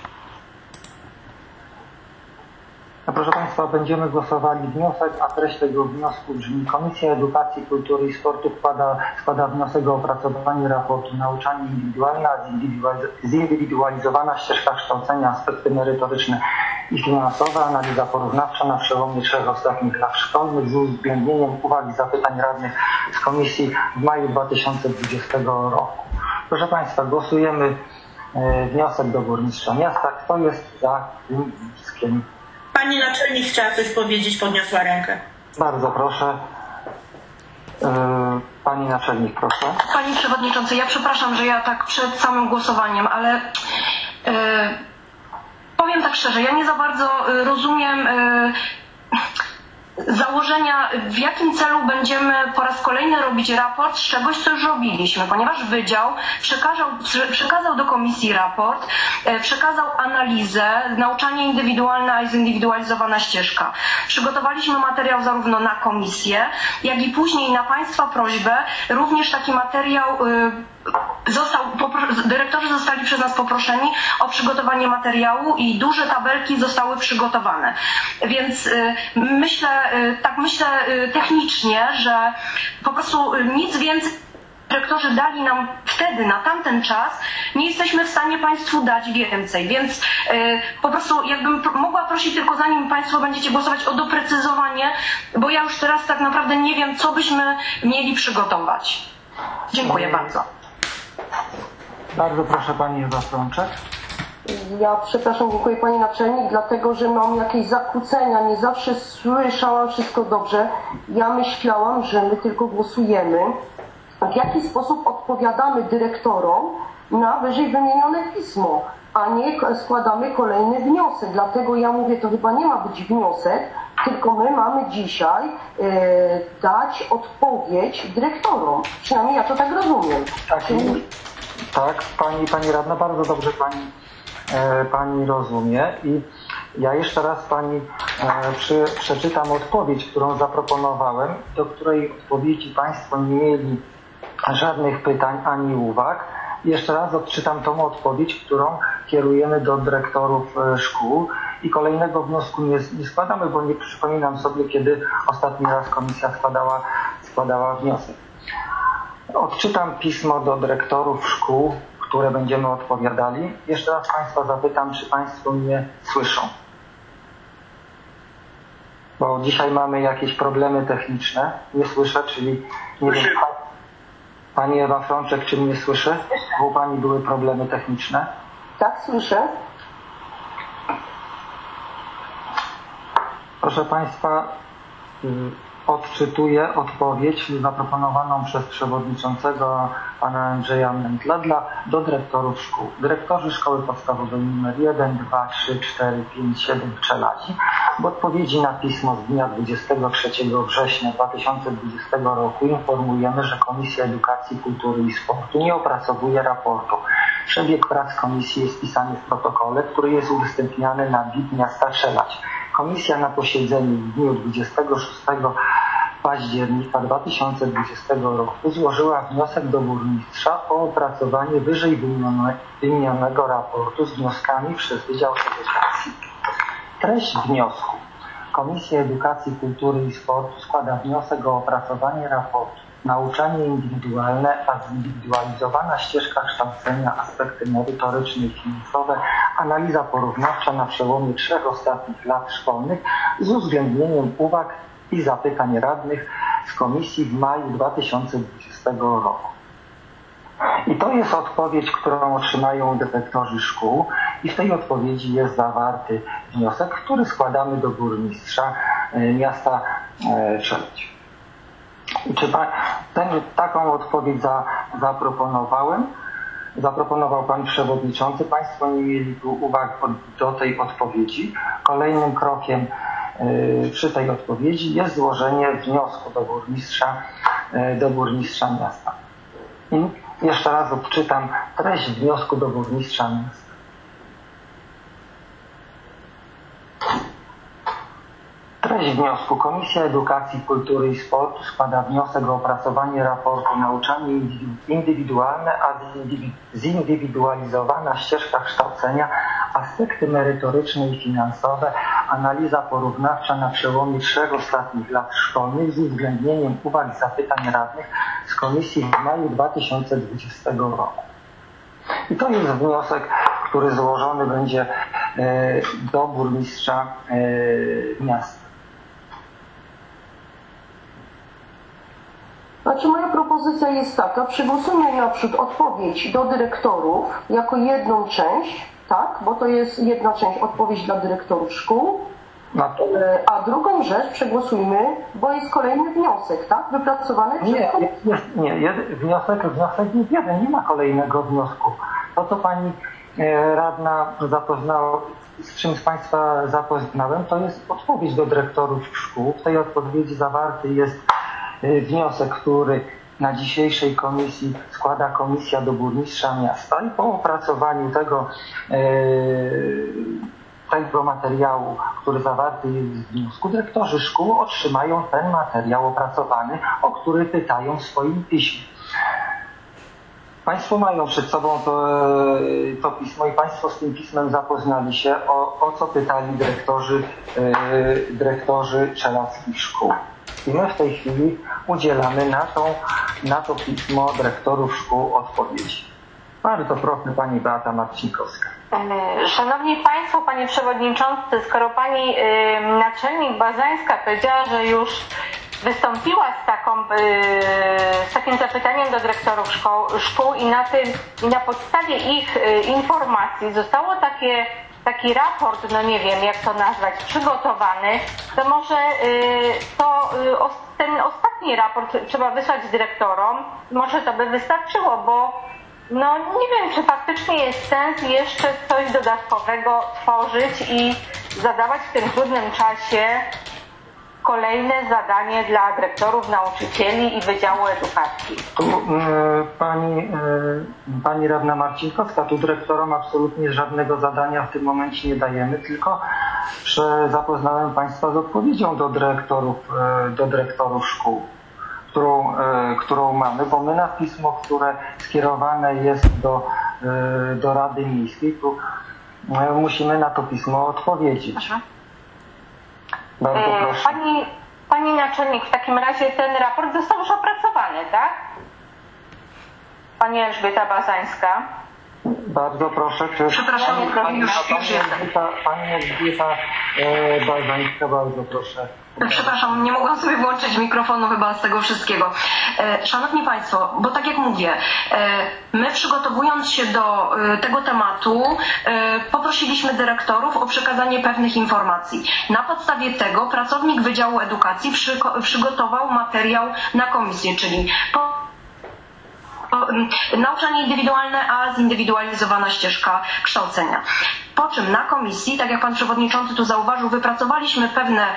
No, proszę Państwa, będziemy głosowali wniosek, a treść tego wniosku brzmi: Komisja Edukacji, Kultury i Sportu składa, składa wniosek o opracowanie raportu Nauczanie indywidualne, a zindywidualizowana ścieżka kształcenia, aspekty merytoryczne i finansowe, analiza porównawcza na przełomie trzech ostatnich lat szkolnych z uwzględnieniem uwag i zapytań radnych z komisji w maju dwa tysiące dwudziestego roku. Proszę Państwa, głosujemy e, wniosek do burmistrza miasta. Kto jest za tym wnioskiem? Pani naczelnik chciała coś powiedzieć, podniosła rękę. Bardzo proszę. Yy, Pani naczelnik, proszę. Panie Przewodniczący, ja przepraszam, że ja tak przed samym głosowaniem, ale yy, powiem tak szczerze, ja nie za bardzo yy, rozumiem yy, założenia, w jakim celu będziemy po raz kolejny robić raport z czegoś, co już robiliśmy, ponieważ Wydział przekazał, przekazał do komisji raport, przekazał analizę, nauczanie indywidualne i zindywidualizowana ścieżka. Przygotowaliśmy materiał zarówno na komisję, jak i później na Państwa prośbę również taki materiał został, dyrektorzy zostali przez nas poproszeni o przygotowanie materiału i duże tabelki zostały przygotowane. Więc myślę, tak myślę technicznie, że po prostu nic więcej dyrektorzy dali nam wtedy, na tamten czas, nie jesteśmy w stanie Państwu dać więcej, więc yy, po prostu jakbym mogła prosić tylko, zanim Państwo będziecie głosować, o doprecyzowanie, bo ja już teraz tak naprawdę nie wiem, co byśmy mieli przygotować. Dziękuję bardzo. Bardzo proszę Pani Ewa Frączek. Ja przepraszam, dziękuję Pani Naczelnik, dlatego że mam jakieś zakłócenia, nie zawsze słyszałam wszystko dobrze. Ja myślałam, że my tylko głosujemy, w jaki sposób odpowiadamy dyrektorom na wyżej wymienione pismo, a nie składamy kolejny wniosek. Dlatego ja mówię, to chyba nie ma być wniosek, tylko my mamy dzisiaj e, dać odpowiedź dyrektorom. Przynajmniej ja to tak rozumiem. Tak, Czyli... tak pani, pani radna, bardzo dobrze Pani, e, pani rozumie i ja jeszcze raz Pani e, przy, przeczytam odpowiedź, którą zaproponowałem, do której odpowiedzi Państwo nie mieli żadnych pytań ani uwag. Jeszcze raz odczytam tą odpowiedź, którą kierujemy do dyrektorów szkół i kolejnego wniosku nie, nie składamy, bo nie przypominam sobie, kiedy ostatni raz komisja składała, składała wniosek. Odczytam pismo do dyrektorów szkół, które będziemy odpowiadali. Jeszcze raz Państwa zapytam, czy Państwo mnie słyszą. Bo dzisiaj mamy jakieś problemy techniczne. Nie słyszę, czyli nie wiem. Pani Ewa Frączek, czy mnie słyszy? Bo u Pani były problemy techniczne. Tak, słyszę. Proszę Państwa, odczytuję odpowiedź zaproponowaną przez przewodniczącego pana Andrzeja Mętla dla, do dyrektorów szkół. Dyrektorzy szkoły podstawowej numer jeden, dwa, trzy, cztery, pięć, siedem w Czelazi w odpowiedzi na pismo z dnia dwudziestego trzeciego września dwa tysiące dwudziestego roku informujemy, że Komisja Edukacji, Kultury i Sportu nie opracowuje raportu. Przebieg prac komisji jest pisany w protokole, który jest udostępniany na B I P miasta Czelać. Komisja na posiedzeniu w dniu dwudziestego szóstego października dwa tysiące dwudziestego roku złożyła wniosek do burmistrza o opracowanie wyżej wymienionego raportu z wnioskami przez Wydział Edukacji. Treść wniosku. Komisja Edukacji, Kultury i Sportu składa wniosek o opracowanie raportu. Nauczanie indywidualne, a zindywidualizowana ścieżka kształcenia, aspekty merytoryczne i finansowe, analiza porównawcza na przełomie trzech ostatnich lat szkolnych z uwzględnieniem uwag i zapytań radnych z komisji w maju dwa tysiące dwudziestego roku. I to jest odpowiedź, którą otrzymają dyrektorzy szkół i w tej odpowiedzi jest zawarty wniosek, który składamy do burmistrza miasta Czeleć. Czy pan, ten, taką odpowiedź za, zaproponowałem? Zaproponował pan przewodniczący. Państwo nie mieli tu uwag do tej odpowiedzi. Kolejnym krokiem y, przy tej odpowiedzi jest złożenie wniosku do burmistrza, y, do burmistrza miasta. I jeszcze raz odczytam treść wniosku do burmistrza miasta. Treść wniosku. Komisja Edukacji, Kultury i Sportu składa wniosek o opracowanie raportu Nauczanie indywidualne, a zindywidualizowana ścieżka kształcenia, aspekty merytoryczne i finansowe, analiza porównawcza na przełomie trzech ostatnich lat szkolnych z uwzględnieniem uwag i zapytań radnych z komisji w maju dwa tysiące dwudziestego roku. I to jest wniosek, który złożony będzie do burmistrza miasta. Znaczy moja propozycja jest taka, przegłosujmy naprzód odpowiedź do dyrektorów jako jedną część, tak, bo to jest jedna część odpowiedź dla dyrektorów szkół, a drugą rzecz przegłosujmy, bo jest kolejny wniosek, tak, wypracowany przez Nie, jest, nie, jed, wniosek, wniosek jest jeden, nie ma kolejnego wniosku. To, co pani e, radna zapoznała, z czym z państwa zapoznałem, to jest odpowiedź do dyrektorów szkół. W tej odpowiedzi zawarty jest wniosek, który na dzisiejszej komisji składa komisja do burmistrza miasta i po opracowaniu tego, tego materiału, który zawarty jest w wniosku, dyrektorzy szkół otrzymają ten materiał opracowany, o który pytają w swoim piśmie. Państwo mają przed sobą to, to pismo i Państwo z tym pismem zapoznali się, o, o co pytali dyrektorzy, dyrektorzy czelackich szkół. I my w tej chwili udzielamy na, tą, na to pismo dyrektorów szkół odpowiedzi. Bardzo proszę, pani Beata Marcinkowska. Szanowni Państwo, Panie Przewodniczący, skoro Pani y, Naczelnik Bazańska powiedziała, że już wystąpiła z, taką, y, z takim zapytaniem do dyrektorów szkoł, szkół i na, tym, i na podstawie ich y, informacji zostało takie taki raport, no nie wiem jak to nazwać, przygotowany, to może y, to y, os, ten ostatni raport trzeba wysłać dyrektorom, może to by wystarczyło, bo no nie wiem, czy faktycznie jest sens jeszcze coś dodatkowego tworzyć i zadawać w tym trudnym czasie kolejne zadanie dla dyrektorów, nauczycieli i Wydziału Edukacji. Tu e, pani, e, pani radna Marcinkowska, tu dyrektorom absolutnie żadnego zadania w tym momencie nie dajemy, tylko że zapoznałem Państwa z odpowiedzią do dyrektorów, e, do dyrektorów szkół, którą, e, którą mamy, bo my na pismo, które skierowane jest do, e, do Rady Miejskiej, tu e, musimy na to pismo odpowiedzieć. Aha. Bardzo proszę. Pani, pani Naczelnik, w takim razie ten raport został już opracowany, tak? Pani Elżbieta Bazańska. Bardzo proszę, czy Przepraszam, pani, pani, już- pani, już jestem. Elżbieta, pani Elżbieta e, Balzańska, bardzo proszę. Przepraszam, nie mogłam sobie włączyć mikrofonu chyba z tego wszystkiego. E, Szanowni Państwo, bo tak jak mówię, e, my przygotowując się do e, tego tematu e, poprosiliśmy dyrektorów o przekazanie pewnych informacji. Na podstawie tego pracownik Wydziału Edukacji przygo- przygotował materiał na komisję, czyli po nauczanie indywidualne, a zindywidualizowana ścieżka kształcenia. Po czym na komisji, tak jak Pan Przewodniczący tu zauważył, wypracowaliśmy pewne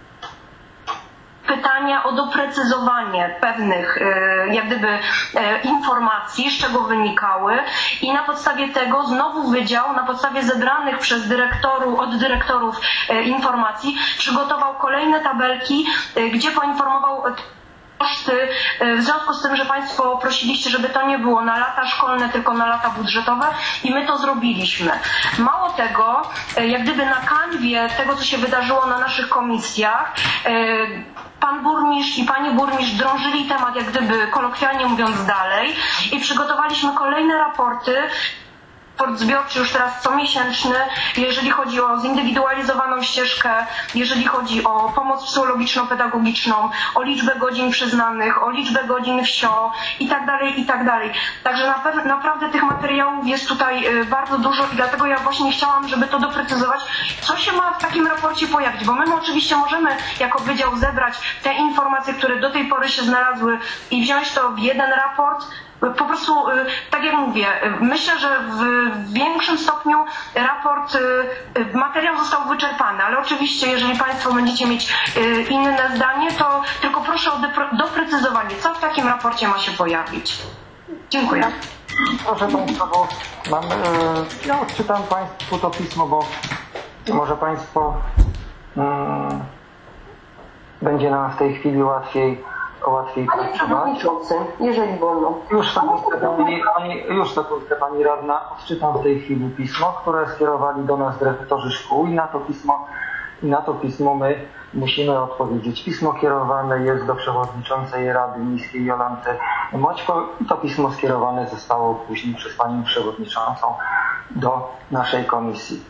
pytania o doprecyzowanie pewnych jak gdyby informacji, z czego wynikały i na podstawie tego znowu wydział, na podstawie zebranych przez dyrektorów, od dyrektorów informacji przygotował kolejne tabelki, gdzie poinformował koszty, w związku z tym, że Państwo prosiliście, żeby to nie było na lata szkolne, tylko na lata budżetowe i my to zrobiliśmy. Mało tego, jak gdyby na kanwie tego, co się wydarzyło na naszych komisjach, Pan burmistrz i Pani burmistrz drążyli temat, jak gdyby kolokwialnie mówiąc dalej i przygotowaliśmy kolejne raporty, raport zbiorczy już teraz comiesięczny, jeżeli chodzi o zindywidualizowaną ścieżkę, jeżeli chodzi o pomoc psychologiczno-pedagogiczną, o liczbę godzin przyznanych, o liczbę godzin w S I O i tak dalej, i tak dalej. Także na naprawdę tych materiałów jest tutaj bardzo dużo i dlatego ja właśnie chciałam, żeby to doprecyzować, co się ma w takim raporcie pojawić, bo my oczywiście możemy jako wydział zebrać te informacje, które do tej pory się znalazły i wziąć to w jeden raport. Po prostu, tak jak mówię, myślę, że w większym stopniu raport, materiał został wyczerpany, ale oczywiście, jeżeli Państwo będziecie mieć inne zdanie, to tylko proszę o doprecyzowanie, co w takim raporcie ma się pojawić. Dziękuję. Proszę Państwa, bo mam, ja odczytam Państwu to pismo, bo może Państwo hmm, będzie nam w tej chwili łatwiej łatwiej Panie pracować. Przewodniczący, jeżeli wolno. Już sekundkę pani, pani, już sekundkę pani radna, odczytam w tej chwili pismo, które skierowali do nas dyrektorzy szkół i na to pismo, i na to pismo my musimy odpowiedzieć. Pismo kierowane jest do przewodniczącej Rady Miejskiej Jolanty Moćko i to pismo skierowane zostało później przez panią przewodniczącą do naszej komisji.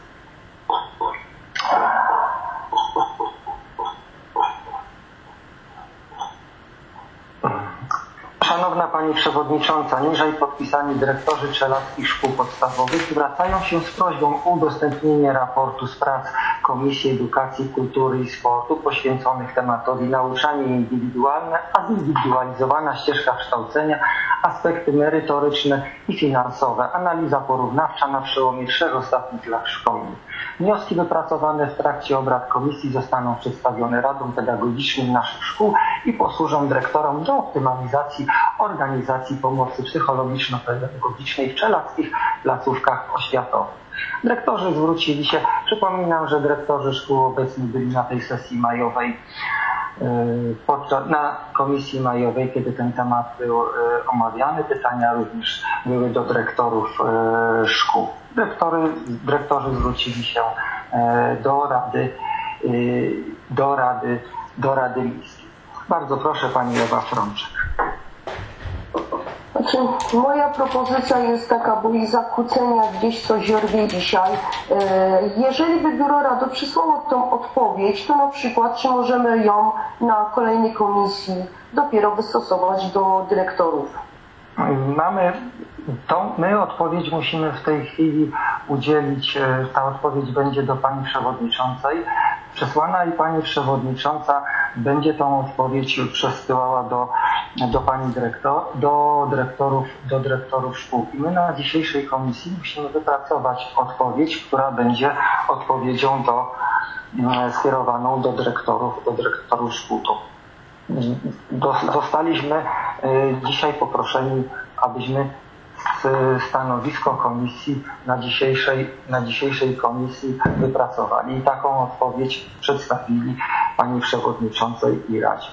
Szanowna Pani Przewodnicząca, niżej podpisani dyrektorzy strzeلاckich szkół podstawowych zwracają się z prośbą o udostępnienie raportu z prac Komisji Edukacji, Kultury i Sportu poświęconych tematowi nauczanie indywidualne, a zindywidualizowana ścieżka kształcenia, aspekty merytoryczne i finansowe, analiza porównawcza na przełomie trzech ostatnich lat szkolnych. Wnioski wypracowane w trakcie obrad komisji zostaną przedstawione radom pedagogicznym naszych szkół i posłużą dyrektorom do optymalizacji organizacji pomocy psychologiczno-pedagogicznej w strzelaackich placówkach oświatowych. Dyrektorzy zwrócili się, przypominam, że dyrektorzy szkół obecni byli na tej sesji majowej, podczas, na komisji majowej, kiedy ten temat był omawiany. Pytania również były do dyrektorów szkół. Dyrektory, dyrektorzy zwrócili się do Rady, do Rady, do Rady Miejskiej. Bardzo proszę Pani Ewa Frączek. Znaczy, moja propozycja jest taka, bo jej zakłócenia gdzieś coś rwie dzisiaj. Jeżeli by Biuro Rady przysłało tą odpowiedź, to na przykład, czy możemy ją na kolejnej komisji dopiero wystosować do dyrektorów? Mamy tą, my odpowiedź musimy w tej chwili udzielić, ta odpowiedź będzie do Pani Przewodniczącej przesłana i Pani Przewodnicząca będzie tą odpowiedź przesyłała do, do Pani Dyrektor, do dyrektorów, do dyrektorów szkół. I my na dzisiejszej komisji musimy wypracować odpowiedź, która będzie odpowiedzią do, skierowaną do dyrektorów, do dyrektorów szkół. Zostaliśmy dzisiaj poproszeni, abyśmy stanowisko komisji na dzisiejszej, na dzisiejszej komisji wypracowali i taką odpowiedź przedstawili Pani Przewodniczącej i Radzie.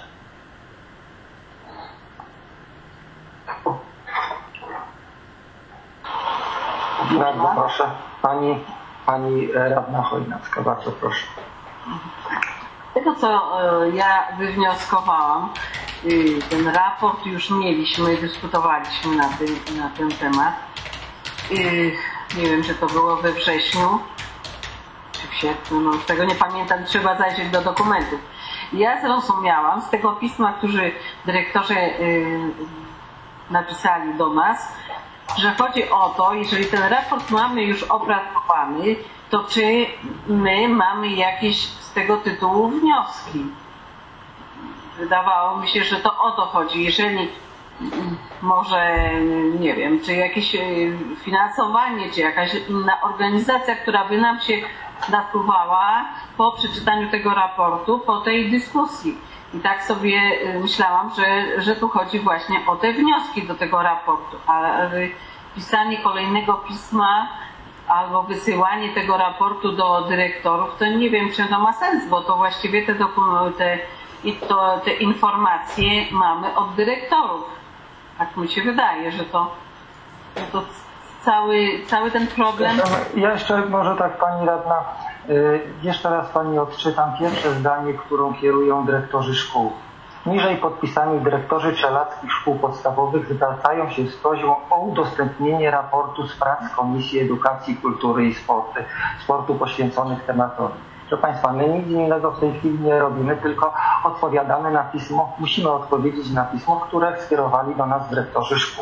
Bardzo proszę, Pani, Pani Radna Chojnacka, bardzo proszę. Tego, co ja wywnioskowałam, ten raport już mieliśmy, dyskutowaliśmy na ten, na ten temat. Yy, nie wiem, czy to było we wrześniu, czy w sierpniu, no tego nie pamiętam, trzeba zajrzeć do dokumentów. Ja zrozumiałam z tego pisma, którzy dyrektorzy yy, napisali do nas, że chodzi o to, jeżeli ten raport mamy już opracowany, to czy my mamy jakieś z tego tytułu wnioski. Wydawało mi się, że to o to chodzi. Jeżeli może, nie wiem, czy jakieś finansowanie, czy jakaś inna organizacja, która by nam się napływała po przeczytaniu tego raportu, po tej dyskusji. I tak sobie myślałam, że, że tu chodzi właśnie o te wnioski do tego raportu, ale pisanie kolejnego pisma albo wysyłanie tego raportu do dyrektorów, to nie wiem, czy to ma sens, bo to właściwie te dokumenty i to, te informacje mamy od dyrektorów. Tak mi się wydaje, że to, że to cały, cały ten problem... Ja jeszcze może tak, pani radna, yy, jeszcze raz pani odczytam pierwsze zdanie, którą kierują dyrektorzy szkół. Niżej podpisani dyrektorzy czelackich szkół podstawowych zwracają się z prośbą o udostępnienie raportu z prac Komisji Edukacji, Kultury i Sportu, sportu poświęconych tematowi. Proszę Państwa, my nic innego w tej chwili nie robimy, tylko odpowiadamy na pismo, musimy odpowiedzieć na pismo, które skierowali do nas dyrektorzy szkół.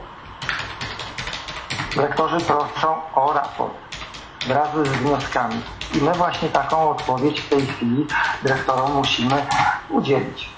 Dyrektorzy proszą o raport wraz z wnioskami i my właśnie taką odpowiedź w tej chwili dyrektorom musimy udzielić.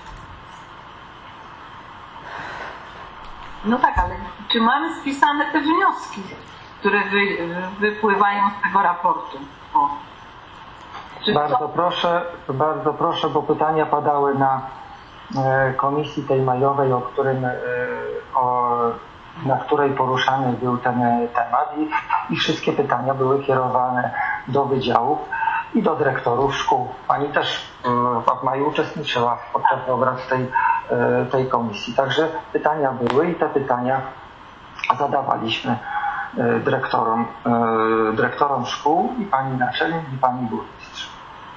No tak, ale czy mamy spisane te wnioski, które wy, wypływają z tego raportu? O. Czy Bardzo to... proszę, bardzo proszę, bo pytania padały na e, komisji tej majowej, o którym, e, o, na której poruszany był ten e, temat i, i wszystkie pytania były kierowane do wydziałów i do dyrektorów szkół. Pani też e, w maju uczestniczyła podczas obrad tej, e, tej komisji. Także pytania były i te pytania zadawaliśmy e, dyrektorom, e, dyrektorom szkół i pani naczelnik i pani burmistrz.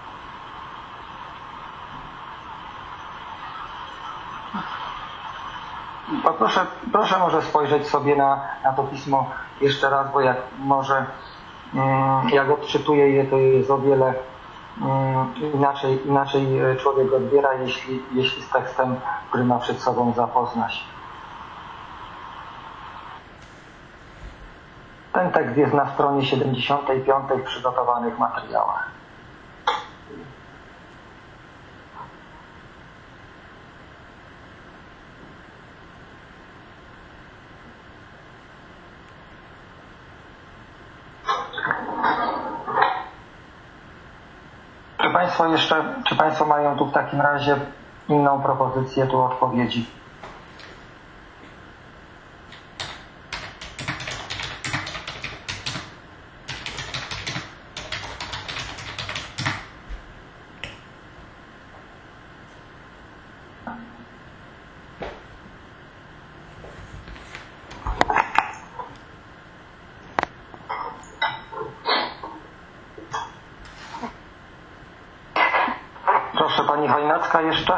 Proszę, proszę może spojrzeć sobie na, na to pismo jeszcze raz, bo jak może jak odczytuję je, to jest o wiele inaczej, inaczej człowiek odbiera, jeśli, jeśli z tekstem, który ma przed sobą, zapozna się. Ten tekst jest na stronie siedemdziesiątej piątej w przygotowanych materiałach. Czy Państwo jeszcze, czy Państwo mają tu w takim razie inną propozycję tu odpowiedzi? Proszę pani Chojnacka jeszcze.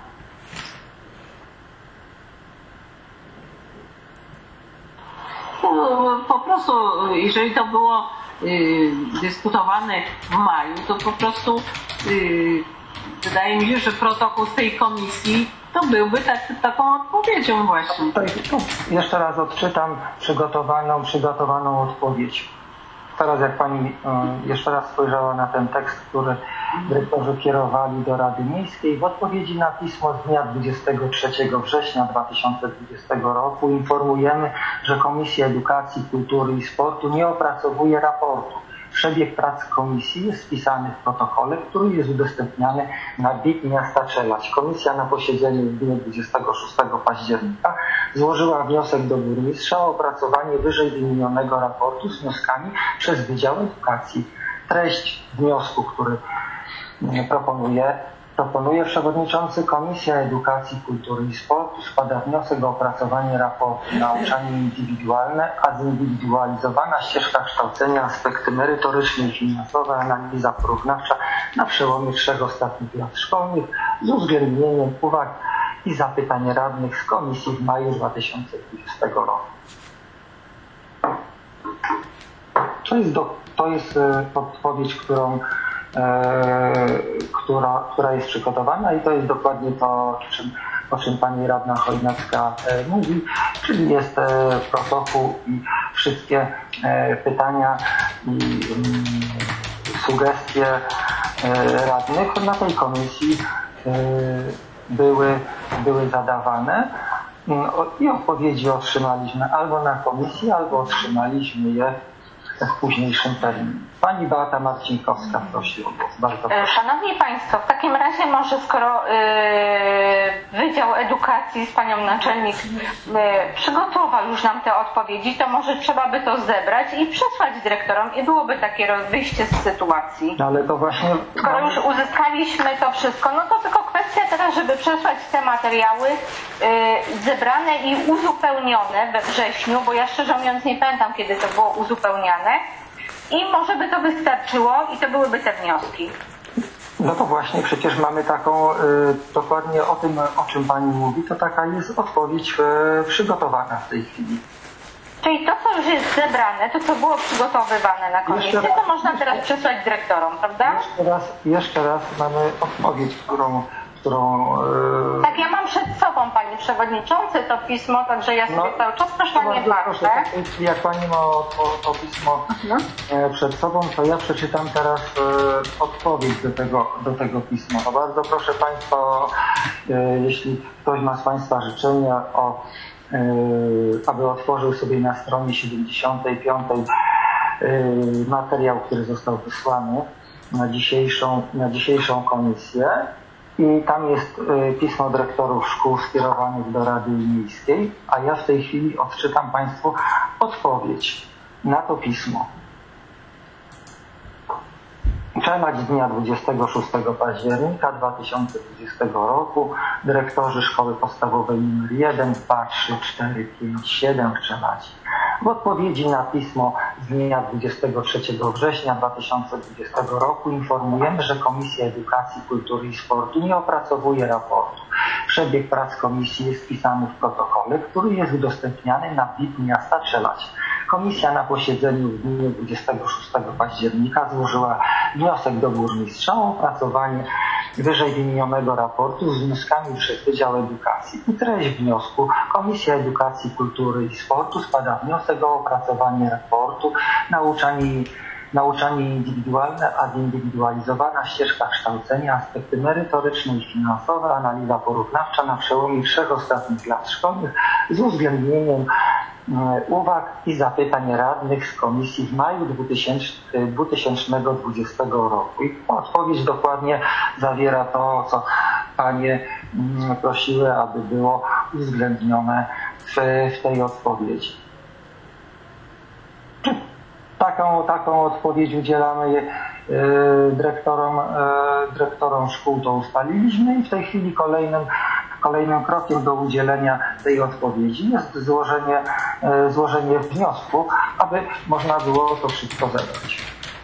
No, po prostu, jeżeli to było y, dyskutowane w maju, to po prostu y, wydaje mi się, że protokół z tej komisji to byłby tak, taką odpowiedzią właśnie. Tutaj, tu jeszcze raz odczytam przygotowaną, przygotowaną odpowiedź. Teraz jak pani y, jeszcze raz spojrzała na ten tekst, który dyrektorzy kierowali do Rady Miejskiej, w odpowiedzi na pismo z dnia dwudziestego trzeciego września dwa tysiące dwudziestego roku informujemy, że Komisja Edukacji, Kultury i Sportu nie opracowuje raportu. Przebieg prac komisji jest wpisany w protokole, który jest udostępniany na B I P miasta Czelać. Komisja na posiedzeniu w dniu dwudziestego szóstego października złożyła wniosek do burmistrza o opracowanie wyżej wymienionego raportu z wnioskami przez Wydział Edukacji. Treść wniosku, który proponuje, proponuje przewodniczący Komisja Edukacji, Kultury i Sportu, składa wniosek o opracowanie raportu nauczanie indywidualne, a zindywidualizowana ścieżka kształcenia, aspekty merytoryczne i finansowe, analiza porównawcza na przełomie trzech ostatnich lat szkolnych z uwzględnieniem uwag i zapytań radnych z komisji w maju dwa tysiące dwudziestego roku. To jest, do, to jest odpowiedź, którą, e, która, która jest przygotowana i to jest dokładnie to, o czym, o czym pani radna Chojnacka e, mówi, czyli jest e, protokół i wszystkie e, pytania i mm, sugestie e, radnych na tej komisji e, były, były zadawane i odpowiedzi otrzymaliśmy albo na komisji, albo otrzymaliśmy je w późniejszym terminie. Pani Beata Marcinkowska prosi o głos. Bardzo proszę. Szanowni Państwo, w takim razie może skoro yy, Wydział Edukacji z Panią Naczelnik yy, przygotował już nam te odpowiedzi, to może trzeba by to zebrać i przesłać dyrektorom i byłoby takie wyjście z sytuacji. Ale to właśnie... Skoro już uzyskaliśmy to wszystko, no to tylko kwestia teraz, żeby przesłać te materiały yy, zebrane i uzupełnione we wrześniu, bo ja szczerze mówiąc nie pamiętam, kiedy to było uzupełniane. I może by to wystarczyło i to byłyby te wnioski. No to właśnie, przecież mamy taką, y, dokładnie o tym, o czym pani mówi, to taka jest odpowiedź y, przygotowana w tej chwili. Czyli to, co już jest zebrane, to, co było przygotowywane na komisję, Jeszcze- to można teraz przesłać dyrektorom, prawda? Jeszcze raz, jeszcze raz mamy odpowiedź, którą... którą y, Tak, ja mam przed sobą, Panie Przewodniczący, to pismo, także ja sobie No, cały czas proszę nie bardzo proszę, patrzę. w tej chwili, jak pani ma to, to pismo e, przed sobą, to ja przeczytam teraz e, odpowiedź do tego, do tego pisma. No bardzo proszę Państwa, e, jeśli ktoś ma z Państwa życzenie, o, e, aby otworzył sobie na stronie siedemdziesiątej piątej e, materiał, który został wysłany na dzisiejszą, na dzisiejszą komisję. I tam jest y, pismo dyrektorów szkół skierowanych do Rady Miejskiej, a ja w tej chwili odczytam Państwu odpowiedź na to pismo. Przelać dnia dwudziestego szóstego października dwa tysiące dwudziestego roku dyrektorzy szkoły podstawowej nr jeden, dwa, trzy, cztery, pięć, siedem w Czelaci. W odpowiedzi na pismo z dnia dwudziestego trzeciego września dwa tysiące dwudziestego roku informujemy, że Komisja Edukacji, Kultury i Sportu nie opracowuje raportu. Przebieg prac komisji jest wpisany w protokole, który jest udostępniany na P I P miasta Czelać. Komisja na posiedzeniu w dniu dwudziestego szóstego października złożyła wniosek do burmistrza o opracowanie wyżej wymienionego raportu z wnioskami przez Wydział Edukacji. I treść wniosku: Komisja Edukacji, Kultury i Sportu składa wniosek o opracowanie raportu nauczanie, nauczanie indywidualne, a zindywidualizowana ścieżka kształcenia, aspekty merytoryczne i finansowe, analiza porównawcza na przełomie trzech ostatnich lat szkolnych z uwzględnieniem uwag i zapytań radnych z komisji w maju dwa tysiące dwudziestego roku. I odpowiedź dokładnie zawiera to, co Panie prosiły, aby było uwzględnione w, w tej odpowiedzi. Taką, taką odpowiedź udzielamy yy, dyrektorom, yy, dyrektorom szkół, to ustaliliśmy i w tej chwili kolejnym Kolejnym krokiem do udzielenia tej odpowiedzi jest złożenie, e, złożenie wniosku, aby można było to wszystko zebrać.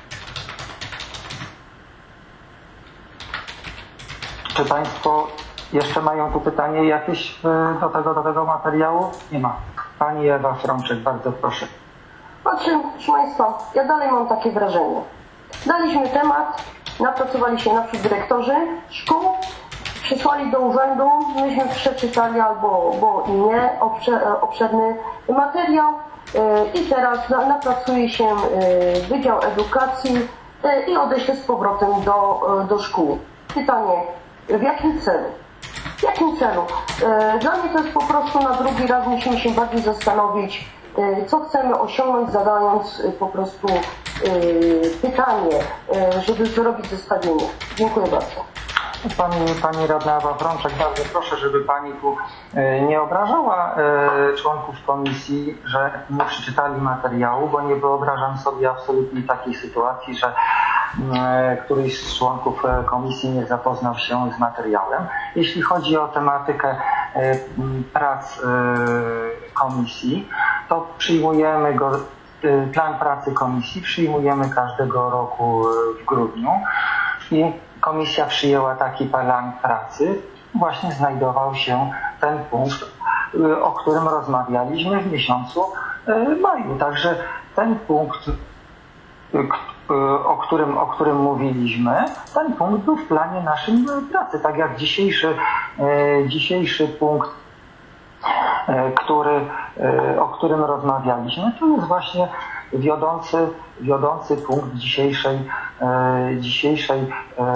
Czy Państwo jeszcze mają tu pytanie jakieś do tego, do tego materiału? Nie ma. Pani Ewa Frączek, bardzo proszę. Znaczy, proszę Państwa, ja dalej mam takie wrażenie. Daliśmy temat, napracowali się nasi dyrektorzy szkół, przysłali do urzędu, myśmy przeczytali albo bo i nie obszerny materiał i teraz napracuje się Wydział Edukacji i odeślę z powrotem do, do szkół. Pytanie, w jakim celu? W jakim celu? Dla mnie to jest po prostu na drugi raz musimy się bardziej zastanowić, co chcemy osiągnąć, zadając po prostu pytanie, żeby zrobić zestawienie. Dziękuję bardzo. Pani, pani radna Ewa Frączek, bardzo proszę, żeby Pani tu nie obrażała członków komisji, że nie przeczytali materiału, bo nie wyobrażam sobie absolutnie takiej sytuacji, że któryś z członków komisji nie zapoznał się z materiałem. Jeśli chodzi o tematykę prac komisji, to przyjmujemy go, plan pracy komisji przyjmujemy każdego roku w grudniu i komisja przyjęła taki plan pracy. Właśnie znajdował się ten punkt, o którym rozmawialiśmy w miesiącu maju. Także ten punkt o którym, o którym mówiliśmy, ten punkt był w planie naszym pracy, tak jak dzisiejszy, dzisiejszy punkt, który, o którym rozmawialiśmy, to jest właśnie wiodący, wiodący punkt dzisiejszej, dzisiejszej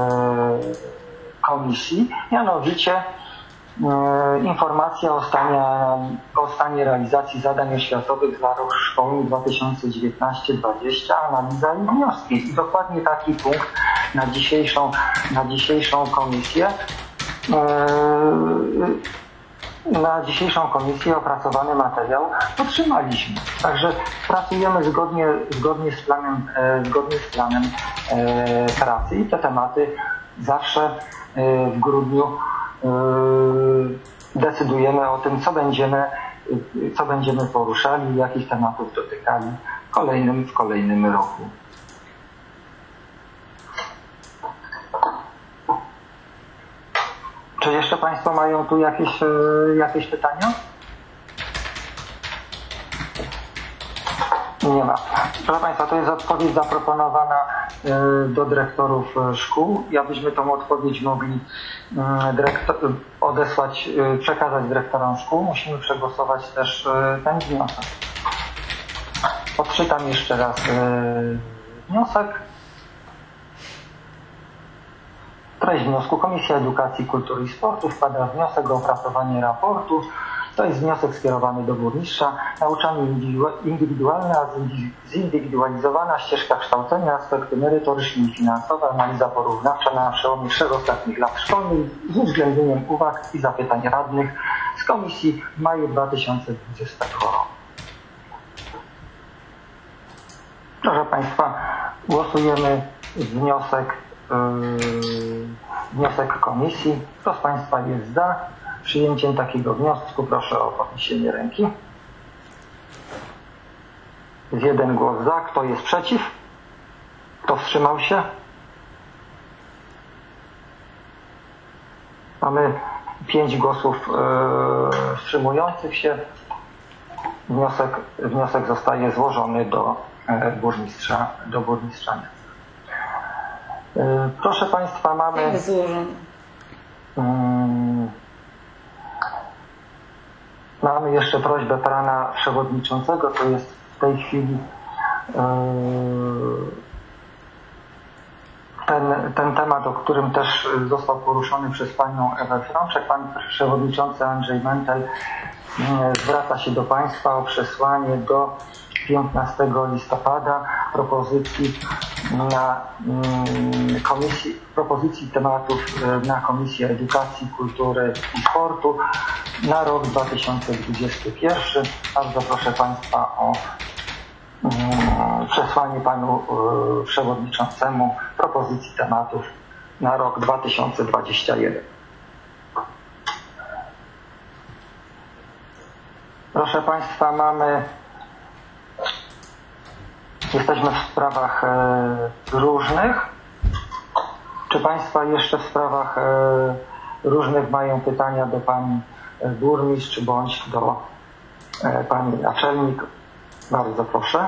komisji, mianowicie informacja o stanie, o stanie realizacji zadań oświatowych za rok szkolny dwa tysiące dziewiętnaście dwadzieścia, analiza i wnioski. I dokładnie taki punkt na dzisiejszą, na dzisiejszą komisję na dzisiejszą komisję opracowany materiał otrzymaliśmy. Także pracujemy zgodnie, zgodnie z planem, zgodnie z planem pracy i te tematy zawsze w grudniu decydujemy o tym, co będziemy, co będziemy poruszali, jakich tematów dotykali w kolejnym, w kolejnym roku. Czy jeszcze Państwo mają tu jakieś, jakieś pytania? Nie ma. Proszę Państwa, to jest odpowiedź zaproponowana do dyrektorów szkół i abyśmy tą odpowiedź mogli dyrektor, odesłać, przekazać dyrektorom szkół, musimy przegłosować też ten wniosek. Odczytam jeszcze raz wniosek. Treść wniosku. Komisja Edukacji, Kultury i Sportu wkłada wniosek o opracowanie raportu. To jest wniosek skierowany do burmistrza. Nauczanie indywidualne, a zindywidualizowana ścieżka kształcenia, aspekty merytoryczne i finansowe, analiza porównawcza na przełomie trzech ostatnich lat szkolnych z uwzględnieniem uwag i zapytań radnych z komisji w maju dwa tysiące dwudziestego roku. Proszę Państwa, głosujemy wniosek, yy, wniosek komisji. Kto z Państwa jest za przyjęciem takiego wniosku? Proszę o podniesienie ręki. Jest jeden głos za. Kto jest przeciw? Kto wstrzymał się? Mamy pięć głosów yy, wstrzymujących się. Wniosek, wniosek zostaje złożony do yy, burmistrza, do burmistrza. Yy, proszę Państwa, mamy... Jak złożony? Yy, Mamy jeszcze prośbę pana przewodniczącego, to jest w tej chwili ten, ten temat, o którym też został poruszony przez panią Ewę Frączek. Pan przewodniczący Andrzej Mentel zwraca się do Państwa o przesłanie do piętnastego listopada propozycji na komisji, propozycji tematów na Komisję Edukacji, Kultury i Sportu na rok dwa tysiące dwudziesty pierwszy. Bardzo proszę Państwa o przesłanie panu przewodniczącemu propozycji tematów na rok dwa tysiące dwudziesty pierwszy. Proszę Państwa, mamy Jesteśmy w sprawach e, różnych. Czy Państwa jeszcze w sprawach e, różnych mają pytania do Pani burmistrz bądź do e, Pani naczelnik? Bardzo proszę.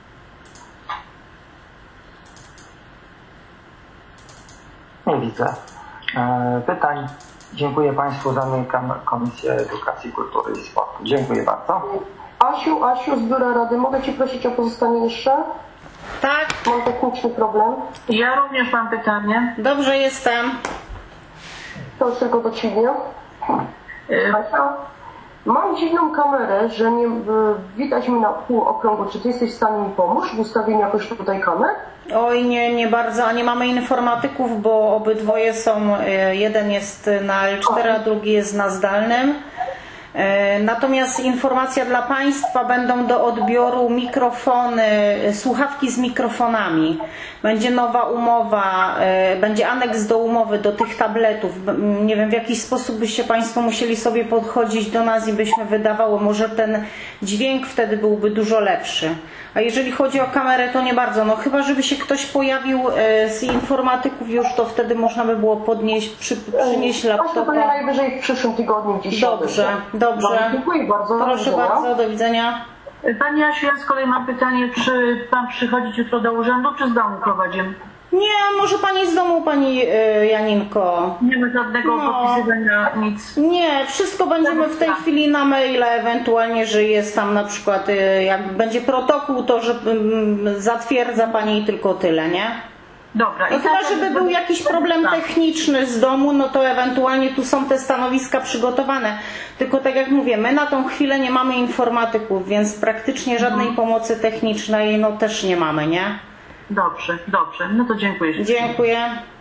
Nie widzę e, pytań. Dziękuję Państwu. Zamykam Komisję Edukacji, Kultury i Sportu. Dziękuję bardzo. Asiu, Asiu z Biura Rady, mogę Cię prosić o pozostanie jeszcze? Tak. Mam techniczny problem. Ja również mam pytanie. Dobrze, jestem. To już tylko do Ciebie. Asia, mam dziwną kamerę, że nie widać mi na pół okrągło. Czy Ty jesteś w stanie mi pomóc w ustawieniu jakoś tutaj kamer? Oj, nie, nie bardzo, a nie mamy informatyków, bo obydwoje są, jeden jest na L cztery, a drugi jest na zdalnym. Natomiast informacja dla Państwa, będą do odbioru mikrofony, słuchawki z mikrofonami. Będzie nowa umowa, będzie aneks do umowy, do tych tabletów. Nie wiem, w jaki sposób byście Państwo musieli sobie podchodzić do nas i byśmy wydawały, może ten dźwięk wtedy byłby dużo lepszy. A jeżeli chodzi o kamerę, to nie bardzo. No chyba, żeby się ktoś pojawił z informatyków już, to wtedy można by było podnieść, przy, przynieść laptopa. Właśnie to najwyżej w przyszłym tygodniu gdzieś. Dobrze, dobrze. Dziękuję bardzo. Proszę bardzo, do widzenia. Pani Jasiu, ja z kolei mam pytanie, czy pan przychodzić jutro do urzędu, czy z domu prowadzimy? Nie, może pani z domu, pani y, Janinko. Nie ma żadnego No. podpisywania, nic. Nie, wszystko będziemy w tej chwili na maila, ewentualnie, że jest tam na przykład, y, jak będzie protokół, to że y, zatwierdza pani tylko tyle, nie? Dobra. No I chyba, tak, żeby był jakiś problem tak. techniczny z domu, no to ewentualnie tu są te stanowiska przygotowane. Tylko tak jak mówię, my na tą chwilę nie mamy informatyków, więc praktycznie żadnej pomocy technicznej no też nie mamy, nie? Dobrze, dobrze. No to dziękuję. Dziękuję.